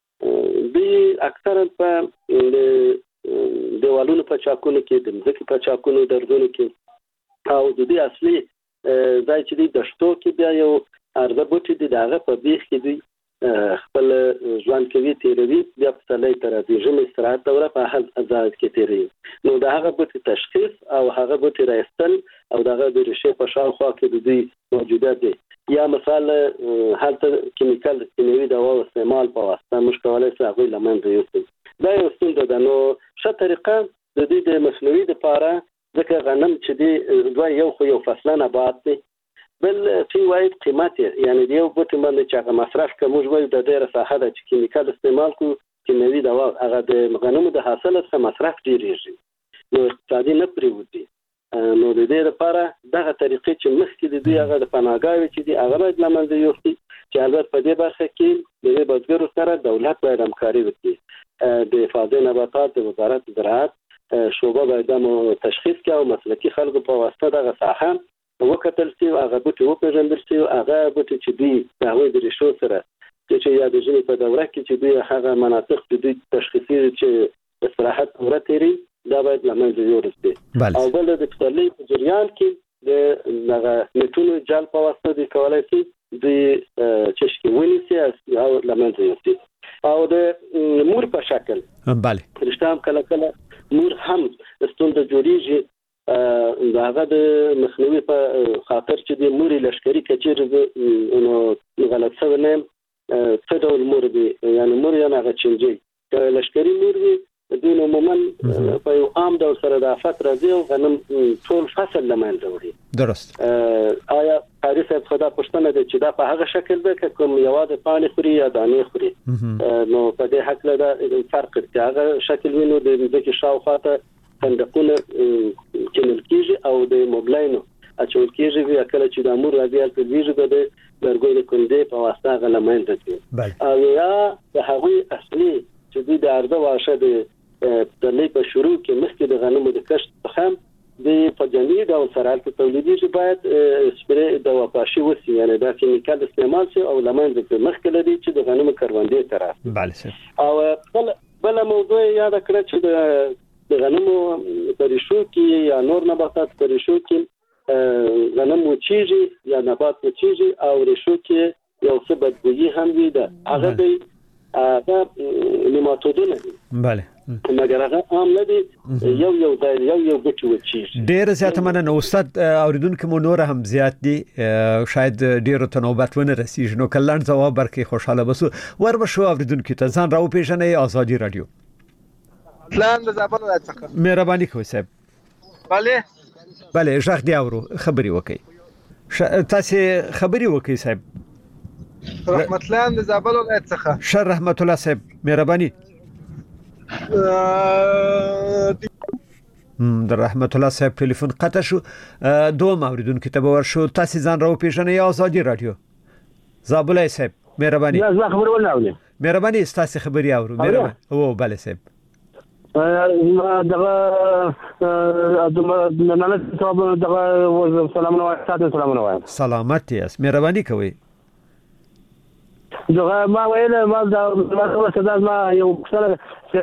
D: دوی اکثرا په دیوالونو په چاکونو کې د مځکې په چاکونو درزونو کې او د دوی اصلي ځای چې دی د شتو کې بیا یو ارزه بوټي دي دغه په بیخ کې دوی خپل ژوند کوي تیروي، بیا په سلای تر د ژمي استراحت دوره په حال ځای کې تیروي. نو د هغه بوټي تشخیص او هغه بوټي راستل او دغه د ریښې په شاوخوا کې د دوی موجوده دي، یا مثال هلته کیمیکال کیمیاوي دوا استعمال په واسطه موږ کولای شو هغه لمنځه یوسو. دا یو ستونزه ده. نو ښه طریقه د دې د مصنوعي لپاره ځکه غنم چې دی دوه یو خو یو فصله نبات دی، بل فی واحد قیمت یعنی دیو بوټي باندې چې هغه مصرف کوم موږ د ډیره ساحه د کیمیکال استعمال کو کیمیاوي دوا هغه د غنمو د حاصل څخه مصرف ډیریږي، نو اقتصادي نه پریوځي. نو د دې لپاره دغه طریقې چې مخکې د دوی هغه د پناهګاوي چې دی هغه باید لمنځه یوسي، چې البته په دې برخه کې د بزګرو سره دولت باید همکاري وکړي، د حفاظت نباتات د وزارت زراعت شوبه باید د تشخیص کې او مسلکي خلکو په واسطه دغه ساحه وکتل شي هغه بوټي وپېژندل شي هغه بوټي چې دوی د هغوی د ریښو سره چې یا د ژمي په دوره کې چې دوی هغه مناطق چې دوی تشخیصي چې د استراحت دوره تیري دا باید له منځه یوړل شي او بل د پسرلي په جریان کې د هغه میټونو جال په واسطه دوی کولای شي دوی چشکي ونیسي او له منځه یوسي او د مور په شکل
C: بله
D: رښتام کله مور هم ستونزه جوړیږي دا هغه د مخنیوي په خاطر چې د موري لشکري کچېر نو غلط څه نه څه ډول مور دی یعنی مور یا هغه چنجي لشکري مور دی د عموما په یو عام ډول سره د افات راځي او غنم ټول فصل لمنځه وړي
C: درست
D: آیا حارث صاحب خدا پښتنه ده چې دا په هغه شکل ده کوم یواده پانې خوري یا دانې خوري نو په دې حق له دا فرق دی هغه شکل وینو د ځکه شاوخاته صندوقونه کېنل کېږي او د موبلاینو اچول کېږي بیا کله چې د امور راځي په ویژه د درګوي د کندې په واسطه غلمنده دي او یا د هغوی اصلي چې د ارزه واشه د لې په شروع کې مخکې د غنمو د کښت څخه د فجنې د سرال په تولیدي چې باید سپری د وپاشي وسی یعنی دا کیمیکال استعمال شي او لمنځه په مخکې لري چې د غنمو کروندې طرف
C: بله
D: او بل موضوع یاد کړئ چې د غنمو پرېښو کې یا نور نباتات پرېښو کې غنم وچیږي یا نبات وچیږي او ریښو کې یو څه بدبویي هم وي ده هغه د نیماتودونه دي
C: بله
D: مګر هغه عام نه دي یو ځای یو بوټي وچیږي
C: ډېر زیاته مننه استاد اوریدونکو مو نور هم زیات دي شاید ډېر ته نوبت ونه رسیږي نو کلان ځواب ورکړي خوشاله بسو وربشو اوریدونکو ته ځان راو پیژنې آزادي رادیو
I: پلان د زابل ولایت څخه
C: مهرباني کوئ صاحب بله ژغ دی اورو خبري وکي تاسو خبري وکي صاحب
I: رحمت الله د زابل ولایت څخه
C: شر رحمت الله صاحب مهرباني د رحمت الله صاحب ټلیفون قطع شو دوه اوریدونکو ته ورشو تاسو ځان راو پیژنې آزادي رادیو زابل صاحب مهرباني
J: زه خبر ولناولم
C: مهرباني تاسو خبري اورو مهرباني او بله صاحب
J: دغه سلامونه وایم
C: سلامت یاست مهرباني کوئ
J: دغه ما ویل ما دا صدا ما یو څه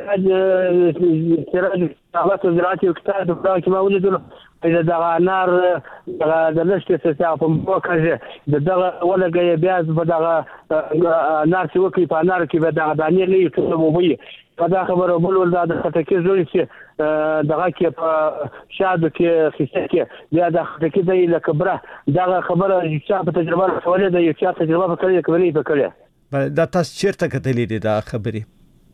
J: سراج هغه زراعت یو کتاب دا چې ما ولیدل دغه انار دغه د لشته څه په موکه دغه ولګي بیا په دغه انار چې وکي په انار کې به دغه دانې لې څه وبوي دا خبره بل ول دا خټکی زوی چې دغه کې په شاده کې خسته کې بیا د خټکی دی لکه بره دا خبره چې په تجربه سوالې د یو چا تجربه وکړي کوي په کړي
C: دا تاسو چیرته کتلې دي دا خبري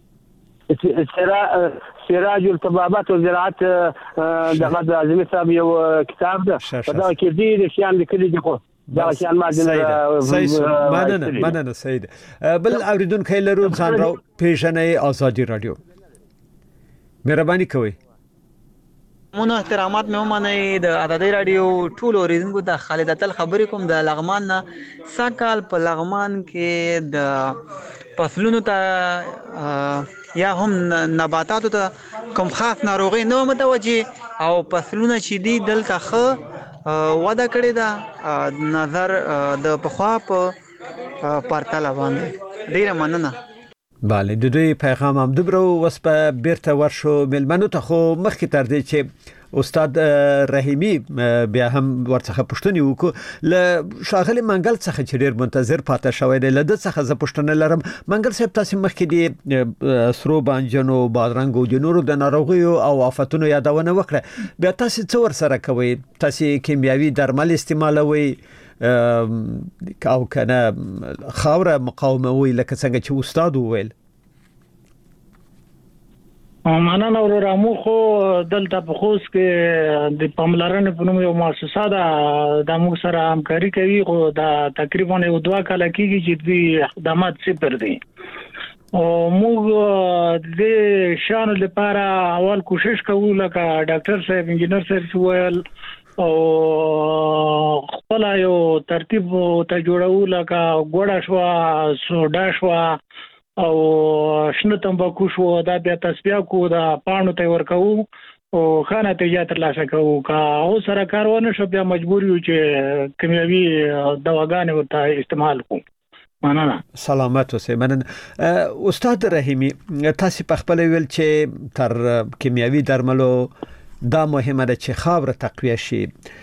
J: سراج الطبابات والزراعات دغه د اعظمي صاحب یو کتاب ده دا کې دي شیان لیکلي دي خو دا شیان ما
C: دې مننه سید بل اوریدونکو لرو ځان راو پیژنې آزادي رادیو مهرباني کوئ
K: مونږ احترامات مې ومنئ د آزادي رادیو ټول اوریدونکو ته خالد اتل خبرې کوم د لغمان نه ساکال په لغمان کې د فصلونو ته یا هم نباتاتو ته کوم خاص ناروغي نه متوجه او فصلونه چې دي دلته ښه وده کړې ده نظر د پخوا په پرتله باندې ډیره مننه
C: بله د دوی پیغام هم دبرو وس په بیرته ورشو ملمنو ته خو مخکې تر دې چې استاد رحیمی بیا هم ورڅخه پښتني وکړو ل شاغلی منګل څخه چې ډیر منتظر پاتې شوی دی لده څخه ز پښتنه لرم منګل صاحب تاسو مخکې دی سرو بانجنو بادرنګ او جنورو د ناروغیو او آفتونو یادونه وکړه بیا تاسو څه ور سره کوي تاسو کیمیاوي درمل استعمالوي او کنه خاوره مقاومه وي لکه څنګه چې استاد وویل
F: مننه ورور مو خو دلته په خوست کې د پاملرنې په نوم یو مؤسسه ده د موږ سره همکاري کوي خو دا تقریبا یو 2 کال کېږي چې دوی خدمات صفر دي او موږ د شان لپاره اول کوشش کوو لکه ډاکټر صاحب انجینر صاحب ویل او خپل یو ترتیب ته جوړو لکه ګوډه شو سوډا شو او شنه تمباکو شو دا بیا تصفیه کو دا پانو ته ورکو او ښه نتیجه ترلاسه کوو. که هغو سره کار ونه شو بیا مجبور یو چې کیمیاوي دواګانې ورته استعمال کړو. مننه.
C: سلامت اوسئ. مننه. استاد رحیمی، تاسو په خپل ویل چې تر کیمیاوي درملو دا مهمه ده چې خاور تقویه شي.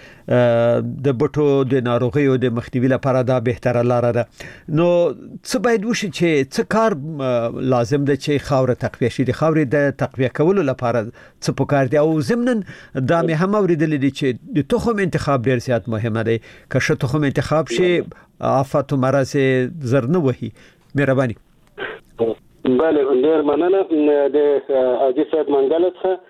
C: د بوټو د ناروغیو د مخنیوي لپاره دا بهتره لاره ده. نو څه باید وشي چې څه کار لازم ده چې خاور تقویه شي؟ د خاورې د تقویه کولو لپاره څه پکار دي؟ او ضمناً دا مې هم اوریدل دي چې د تخم انتخاب ډیر زیات مهمه دی. که ښه تخم انتخاب شي آفات و مرض زر نه وهي. مهرباني.
D: بله، ډیر مننه د حاجی صاحب منګل څخه.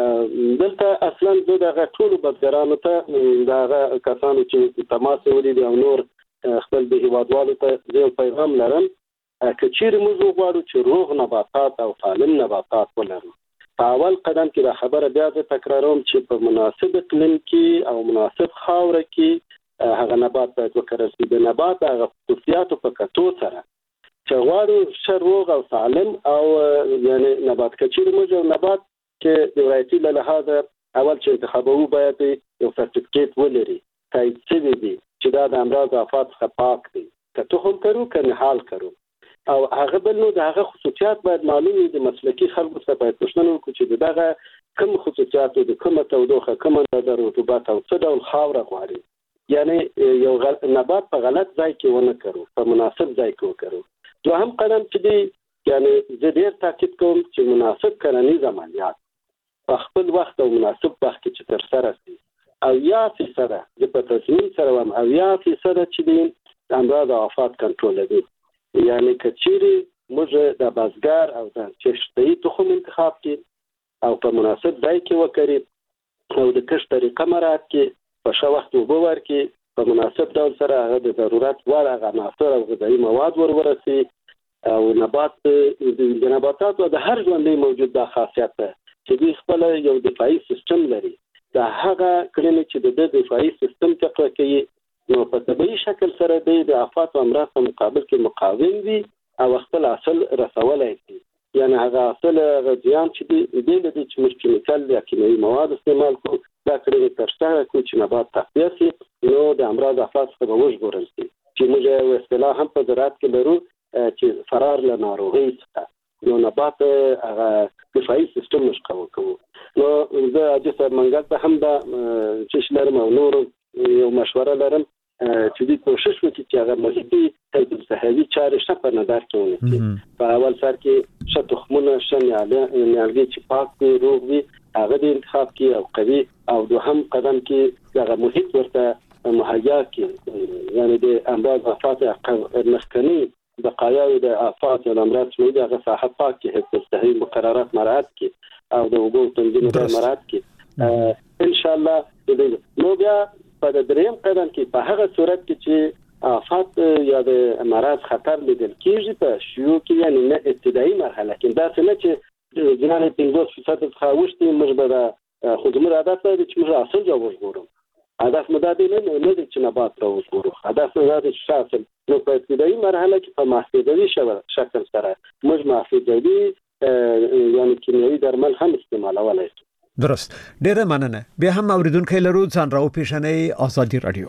D: دلته اصلا دغه ټول بزګرانو ته دغه کسانو چې تماس ولري او نور خپل د هیوادوالو ته یو پیغام لرم، کچیر موږ غواړو چې روغ نباتات او سالم نباتات ولرو. په اول قدم کې دا خبره بیا تکراروم چې په مناسب اقلیم کې او مناسب خاوره کې هغه نبات باید وکرل شي. د نبات هغه خصوصیاتو په کتو سره چې غواړو چې روغ او سالم او یعنی نبات کچیر موږ او نبات چې د ورایتي له لحاظه اول چې انتخابو باید یو سرټیفیکیټ ولري، تایید شوی دی چې دا د امراض آفات څخه پاک دی، که تخم کرو که نهال کرو. او هغه بل نو د هغه خصوصیات باید معلوم وي. د مسلکي خلکو څخه باید پوښتنه وکړو چې دغه کوم خصوصیات د کومه تودوخه، کومه درجه رطوبت او څه ډول خاوره غواړي. یعنی یو نبات په غلط ځای کې ونه کرو، په مناسب ځای کې وکرو. دوهم قدم چې دی یعنی زه ډیر تاکید کوم چې مناسب کرنیز عملیات په خپل وخت او مناسب وخت کې چې تر سره شي. او 80% د په تصمیم سره هم 80% چې د امراض او آفات کنټرولوي. یعنی کچيري موږ د بازګر او د چشتي تخم انتخاب کې او په مناسب ځای کې وکړي او د کښت طریقه مراعات کې په ښه وخت وبور کې په مناسب ډول سره هغه د ضرورت وړ هغه عناصر او غذایي مواد ورسي. او نبات د نباتاتو د هر ژوندي موجود د خاصیت ده چې دوی خپل یو دفاعي سیستم لري. دا هغه کړنې چې د دفاعي سیستم تقویه کوي نو په طبيعي شکل سره د آفات او امراض په مقابل کې مقاوم وي او خپل اصل رسولای شي. یعنی هغه اصل غذیان چې د دې چې موږ کیمیکل یا کیمیاوي مواد استعمال کوو دا کړنې ترسره کوي چې نبات تقویه شي نو د امراض آفات څخه به وژغورل شي. چې موږ یو اصطلاح هم په زراعت کې لرو چې فرار له ناروغۍ څخه نو نبات هغه دفاعي سیستم مشقو کوو. نو زه حاجی صاحب منګل ته هم دا چې لرم او نور یو مشوره لرم چې دوی کوشش وکړي چې هغه محیطي تجزیه صحوي چارې شته په نظر کې ونیسي. په اول سر کې ښه تخمونه، ښه نیالګي چې پاک وي، روغ وي، هغه د انتخاب کې او قوي. او دوهم قدم کې هغه محیط ورته مهیا کړي. یعنی د امراض آفات مخکنی بقایاوي د آفات او امراض شوی هغه ساحه پاک کې حفظ صحي مقررات مراعات کې او د وګړو تنظیم مراعات کې ان شاء الله. نو بیا په دریم قدم کې په هغه صورت کې چې آفات یا د مرض خطر لیدل کېږي په شیوع کې یعنی نه ابتدایي مرحله کې دا څه نه چې جنان 50% څخه وشتي موږ به خود مر عادت لري چې موږ اصل جواب وګورو. هدف مدادي نه دی چې نبات را وګورو، هدف مدادي چې شاسل نو په ابتدایي مرحله کې په محدودي شکل سره موږ محدودي یعنی کیمیاوي درمل هم استعمالولای شو.
C: درست. ډیره مننه. بیا هم اوریدونکو لرو ځان راو پیښنې آزادي رادیو.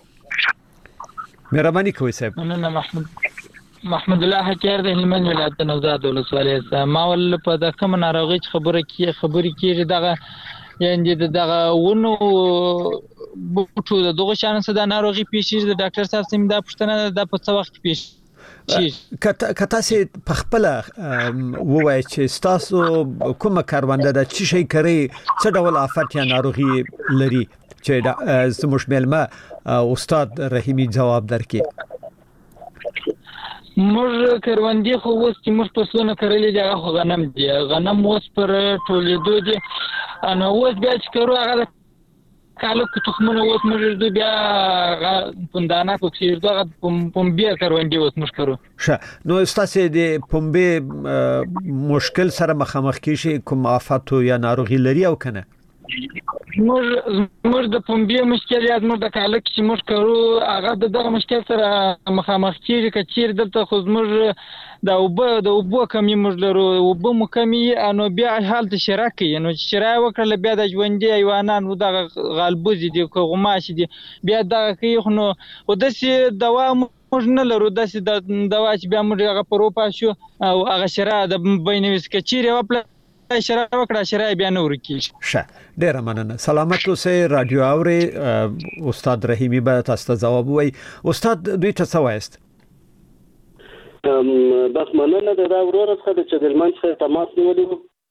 C: مهرباني کوئ صاحب.
L: مننه. محمد الله حکیر د هلمند ولایت نوزاد ولسوالۍ څخه. ما ول په د کوم ناروغي خبرې کیږي دغه یعنی دغه ونو بوټو دغه شان څه د ناروغي پیښیږي. د ډاکټر صاحب سم دا پوښتنه د په څه وخت پیښیږي؟
C: کته سي په خپل وای چې تاسو کومه کارونده د چی شي کوي څه ډول آفات یا ناروغي لري چې زموږ ملما استاد رحیمی جواب درکې.
L: موږ کروندې خو اوس چې موږ فصلونه کرلې دي هغه غنم دي. غنم اوس پر ټولېدو دي. نو اوس بیا چې کرو هغه کالو کې تخمونه اوس موږ دوی بیا پوندانه کوڅې دغه پومبې کروندې اوس موږ کرو.
C: ښه. نو تاسو د پومبې مشکل سره مخامخ کیږئ کوم آفات یا ناروغي لري او کنه؟
L: موږ د پنبې مشکل یا موږ د کالک چې موږ کړو هغه دغه مشکل سره مخامخ کیږي کچیر دلته خو موږ د اوبو کمی موږ لرو اوبو مو کمی انو بیا حالت شراکي نو شرای وکړل بیا د ژوندۍ حیوانات دغه غالبوزي دي غوماشي دي بیا دغه کوي نو ودسي دوا موږ نه لرو داسې د دوا چې بیا موږ هغه پروپا شو او هغه شرا د بینويس کچیر وپل شرا وکړه شرا بیا نور کیږي
C: شه ډیر مننه سلامت اوسه رادیو اوري استاد رحیمی به تاسو ته جواب وای استاد دوی ته سوایست
D: بس مننه دا وروره څخه چې د لمن څخه تماس نیولې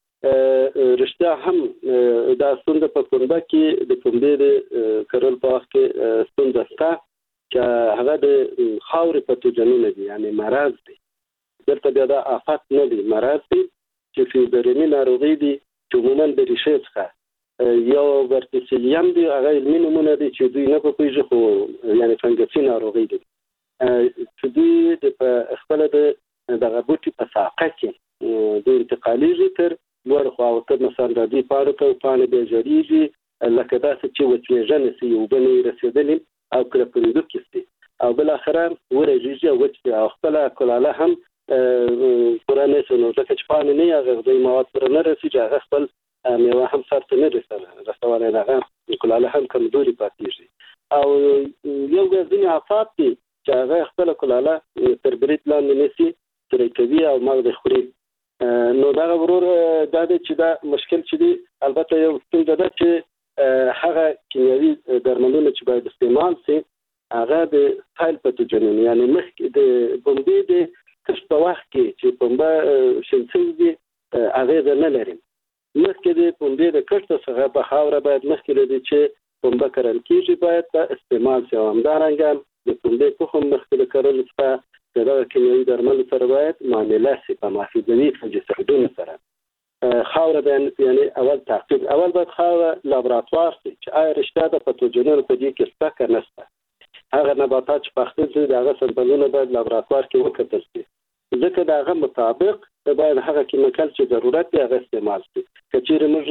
D: رښتیا هم دا ستونزه په پنبه کې د پنبې د کرل په وخت کې ستونزه شته چې هغه د خاورې پتوجنونه دي یعنی مرض دي دلته بیا دا آفت نه دي مرض دي چې فیبریني ناروغي دي چې عموما د ریښې څخه یو ورتیسیلیم دي هغه علمي نومونه دي چې دوی نه پوهیږي خو یعنی فنګسي ناروغي دي چې دوی د خپل د غبوټي په ساقه کې د انتقالي تر لوړ خو او تر مثلا د دې پاره ته پانه به جوړیږي لکه داسې چې وچېژنه سي یو بنې رسیدلې او کله پرېدو کېستي او بل اخرام ورېږي او وچ او خپل کلاله هم قرانه سنو ځکه چې پانه نه هغه د مواد پر نه رسیږي هغه خپل میوه هم سره نه رسوله هغه کلاله هم کمزوري پاتېږي او یو ځینې افات دي چې هغه خپل کلاله تر برید لاندې نسی ترې کوي او مغز خوري نو دا ورور دا چې دا مشکل چې دی البته یو څنګه ده چې هغه کیمیاوي درملونه چې باید استعمال شي هغه د فایل پتوجنین یعنی مخکې د بمبې د کښت په وخت کې چې بمبه شنسي دي هغه نه لري مخکې د بمبې د کښت څخه په خاوره باید مخکې لري چې بمبه کرل کیږي باید استعمال شي همدارنګه د بمبې په هم مخکې کړل څخه دا کیمیاوي درمل سره باید معامله شي په محافظوي فنجسایډونو سره خاوره یعنی اول تعقیب اول باید خاوره لابراتوار شي چې آیا رشته د پتوجنونو په دې کې شته که نشته هغه نباتات چې پخته دي هغه سمپلونه باید لابراتوار کې وکتل شي ځکه دا هغه مطابق باید هغه کیمیکل چې ضرورت دی هغه استعمال شي کچېرې موږ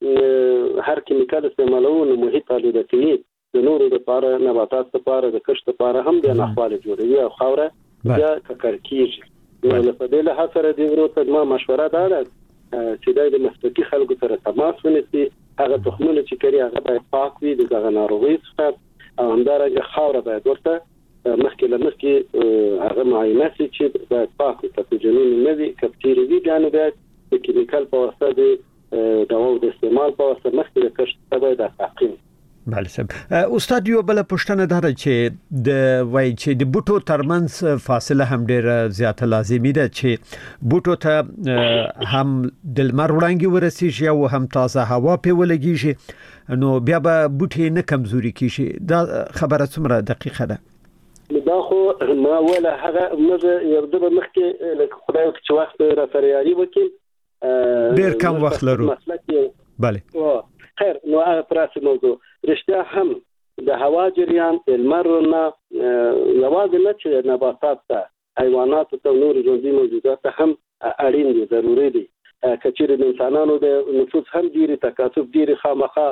D: هر کیمیکل استعمالو نو محیط آلوده کوي د نورو لپاره نباتات لپاره د کښت لپاره هم د ناخواله جوړوي او خاوره بیا ککر کیږي نو په دې له سره دی ورته ما مشوره ده چې د مسلکي خلکو سره تماس ونیسي هغه تخمونه چې کوي هغه باید پاک وي د ناروغي څخه او همدارنګه خاوره باید ورته مخکې هغه معاینه شي چې باید پاک وي پتوجنین نه وي کبتیري وي ګانو باید د کیمیکل په واسطه د دواو د استعمال په واسطه مخکې د کښت باید تعقیم
C: بله صاحب استاد یو بل پوښتنه ده چې د وای چې د بوټو ترمنځ فاصله هم ډیره زیاته لازمي ده چې بوټو ته هم د لمر وړانګې ورسیږي او هم تازه هوا په ولګیږي نو بیا به بوټي نه کمزوري کیږي دا خبره څومره دقیقه ده
D: دا خو ما ولا هغه موږ یو د مخکې خدای چې وخت را سره وکړي
C: ډیر کم وخت لرو بله
D: خیر نو هغه پراس موضوع رښتیا هم د هوا جریان المرونه یوازې نه چې نباتات ته حیوانات ته نور ژوندۍ موجودات هم اړین دي ضروري دي کچېرې د انسانانو د نفوس هم ډیری تکاثف ډیری خامخا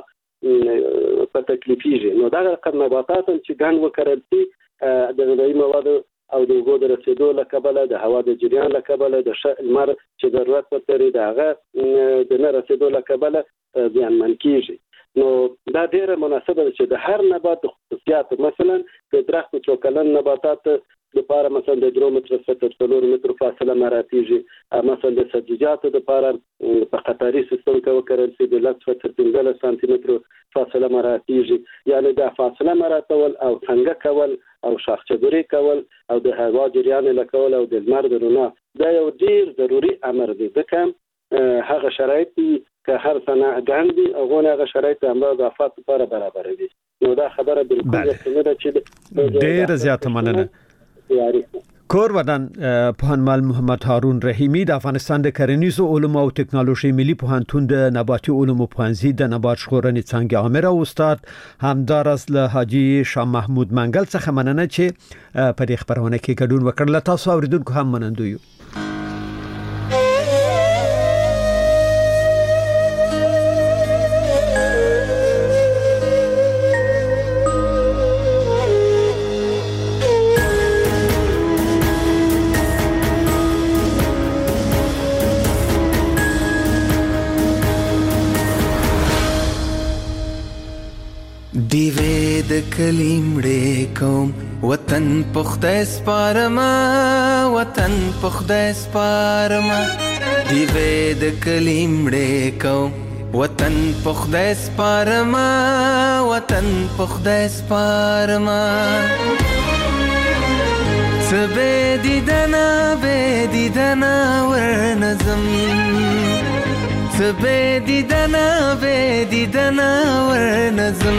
D: په تکلیفیږي نو دا نباتات چې ګڼ وکړل شي د غذایي مواد او د اوبو د رسیدو له کبله د هوا د جریان له کبله د لمر چې ضرورت ورته د هغه د نه رسیدو له کبله زیانمن کیږي نو دا ډیره مناسبه ده چې د هر نبات خصوصیات مثلا د درخت چوکلن نباتات لپاره مثلا د 2 متر څخه 4 متر فاصله مراتیږي مثلا د سبزیجاتو لپاره په قطاري سیستم کې وکړل شي د 15 سانتي متر فاصله مراتیږي یعنی د فاصله مراتول او څنګه کول او شاخچه‌ګري کول او د هوا جریان لکول او د لمر درونه دا یو ډیر ضروری امر دی ځکه هغه شرایط که هر سنه ګاندي او هغه شرایط هم د افات لپاره برابر دي نو دا خبره بالکل یقیني ده چې
C: ډیر زیات مننه کور ودان پوهنمل محمد هارون رحیمی د افغانستان د کرنیزو علومو او ټکنالوژي ملي پوهنتون د نباتي علومو پوهنځي د نبات ژغورنې څانګې امر او استاد همدارس له حاجی شاه محمود منګل څخه مننه چې په دې خبرونه کې ګډون وکړل تاسو اوریدونکو هم منندو یو
M: کلیمړې کوم وطن په خدای سپارما وطن په خدای سپارما دیوې د کلیمړې کوم وطن په خدای سپارما وطن په خدای سپارما سبه دیدنا ورنظم سبه دیدنا ورنظم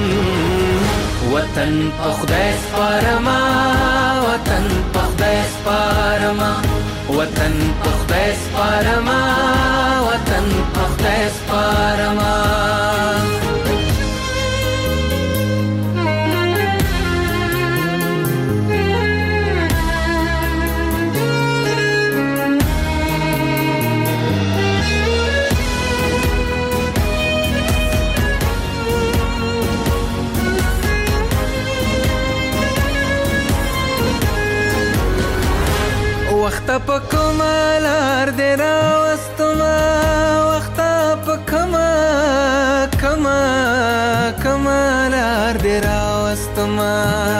M: وطن په خدای سپارما وطن په خدای سپارما وطن په خدای سپارما وطن په خدای سپارما وخت په کمالار دې راوستما وخت په کمالار دې راوستما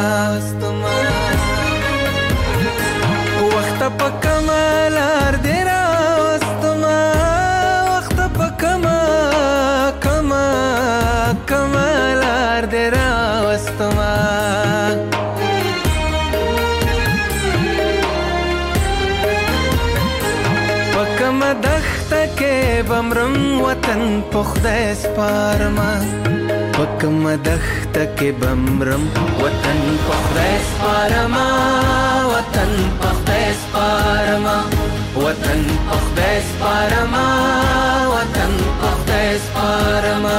M: وخت په کمالار دې راوستما وخت په کمالار دې راوستما دخته کې بمرم وطن په خدای سپارما پکم دخته کې بمرم وطن په خدای سپارما وطن په خدای سپارما وطن په خدای سپارما وطن په خدای سپارما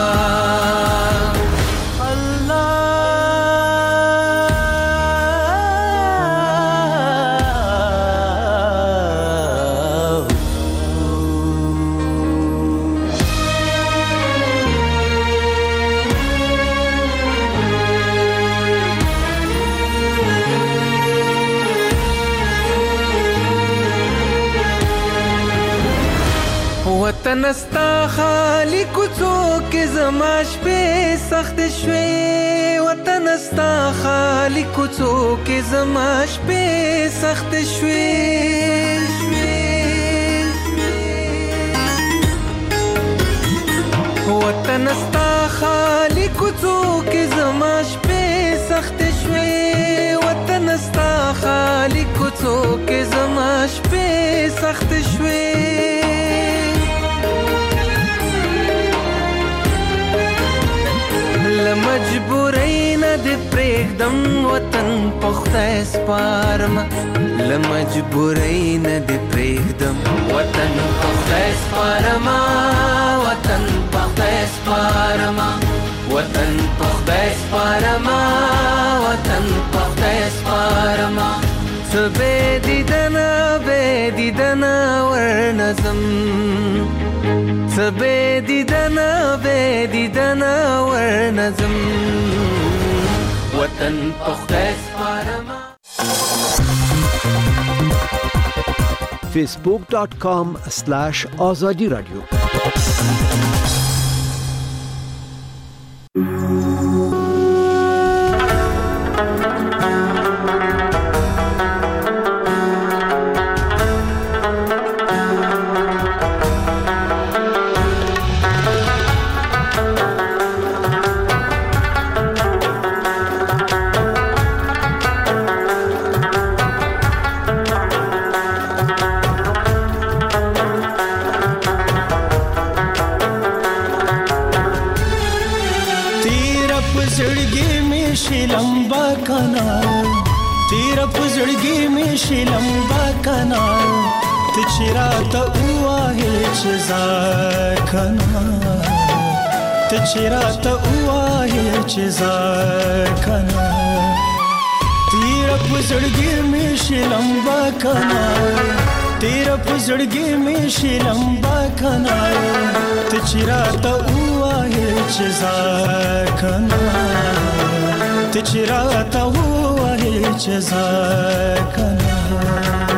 M: وطن استا خالی کوڅو کې زما شپې سخت شوې وطن استا خالی کوڅو کې زما شپې سخت شوې وطن استا خالی کوڅو کې زما شپې سخت شوې وطن استا خالی کوڅو کې زما شپې سخت شوې لمجبورین دې پرېږدم وطن په خدای سپارما لمجبورین دې پرېږدم وطن په خدای سپارما وطن په خدای سپارما وطن په خدای سپارما وطن په خدای سپارما سبه دیدنا ورنظم سبه دیدنا ورنظم وطن په خدای سپارما
C: facebook.com/azadi radio
N: लंबा कना तिचराता उआहे चिज़ाकना तिचराता उआहे चिज़ाकना तेरा पुजड़गी में लंबा कना तेरा पुजड़गी में लंबा कना तिचराता उआहे चिज़ाकना तिचराता उआहे चिज़ाकना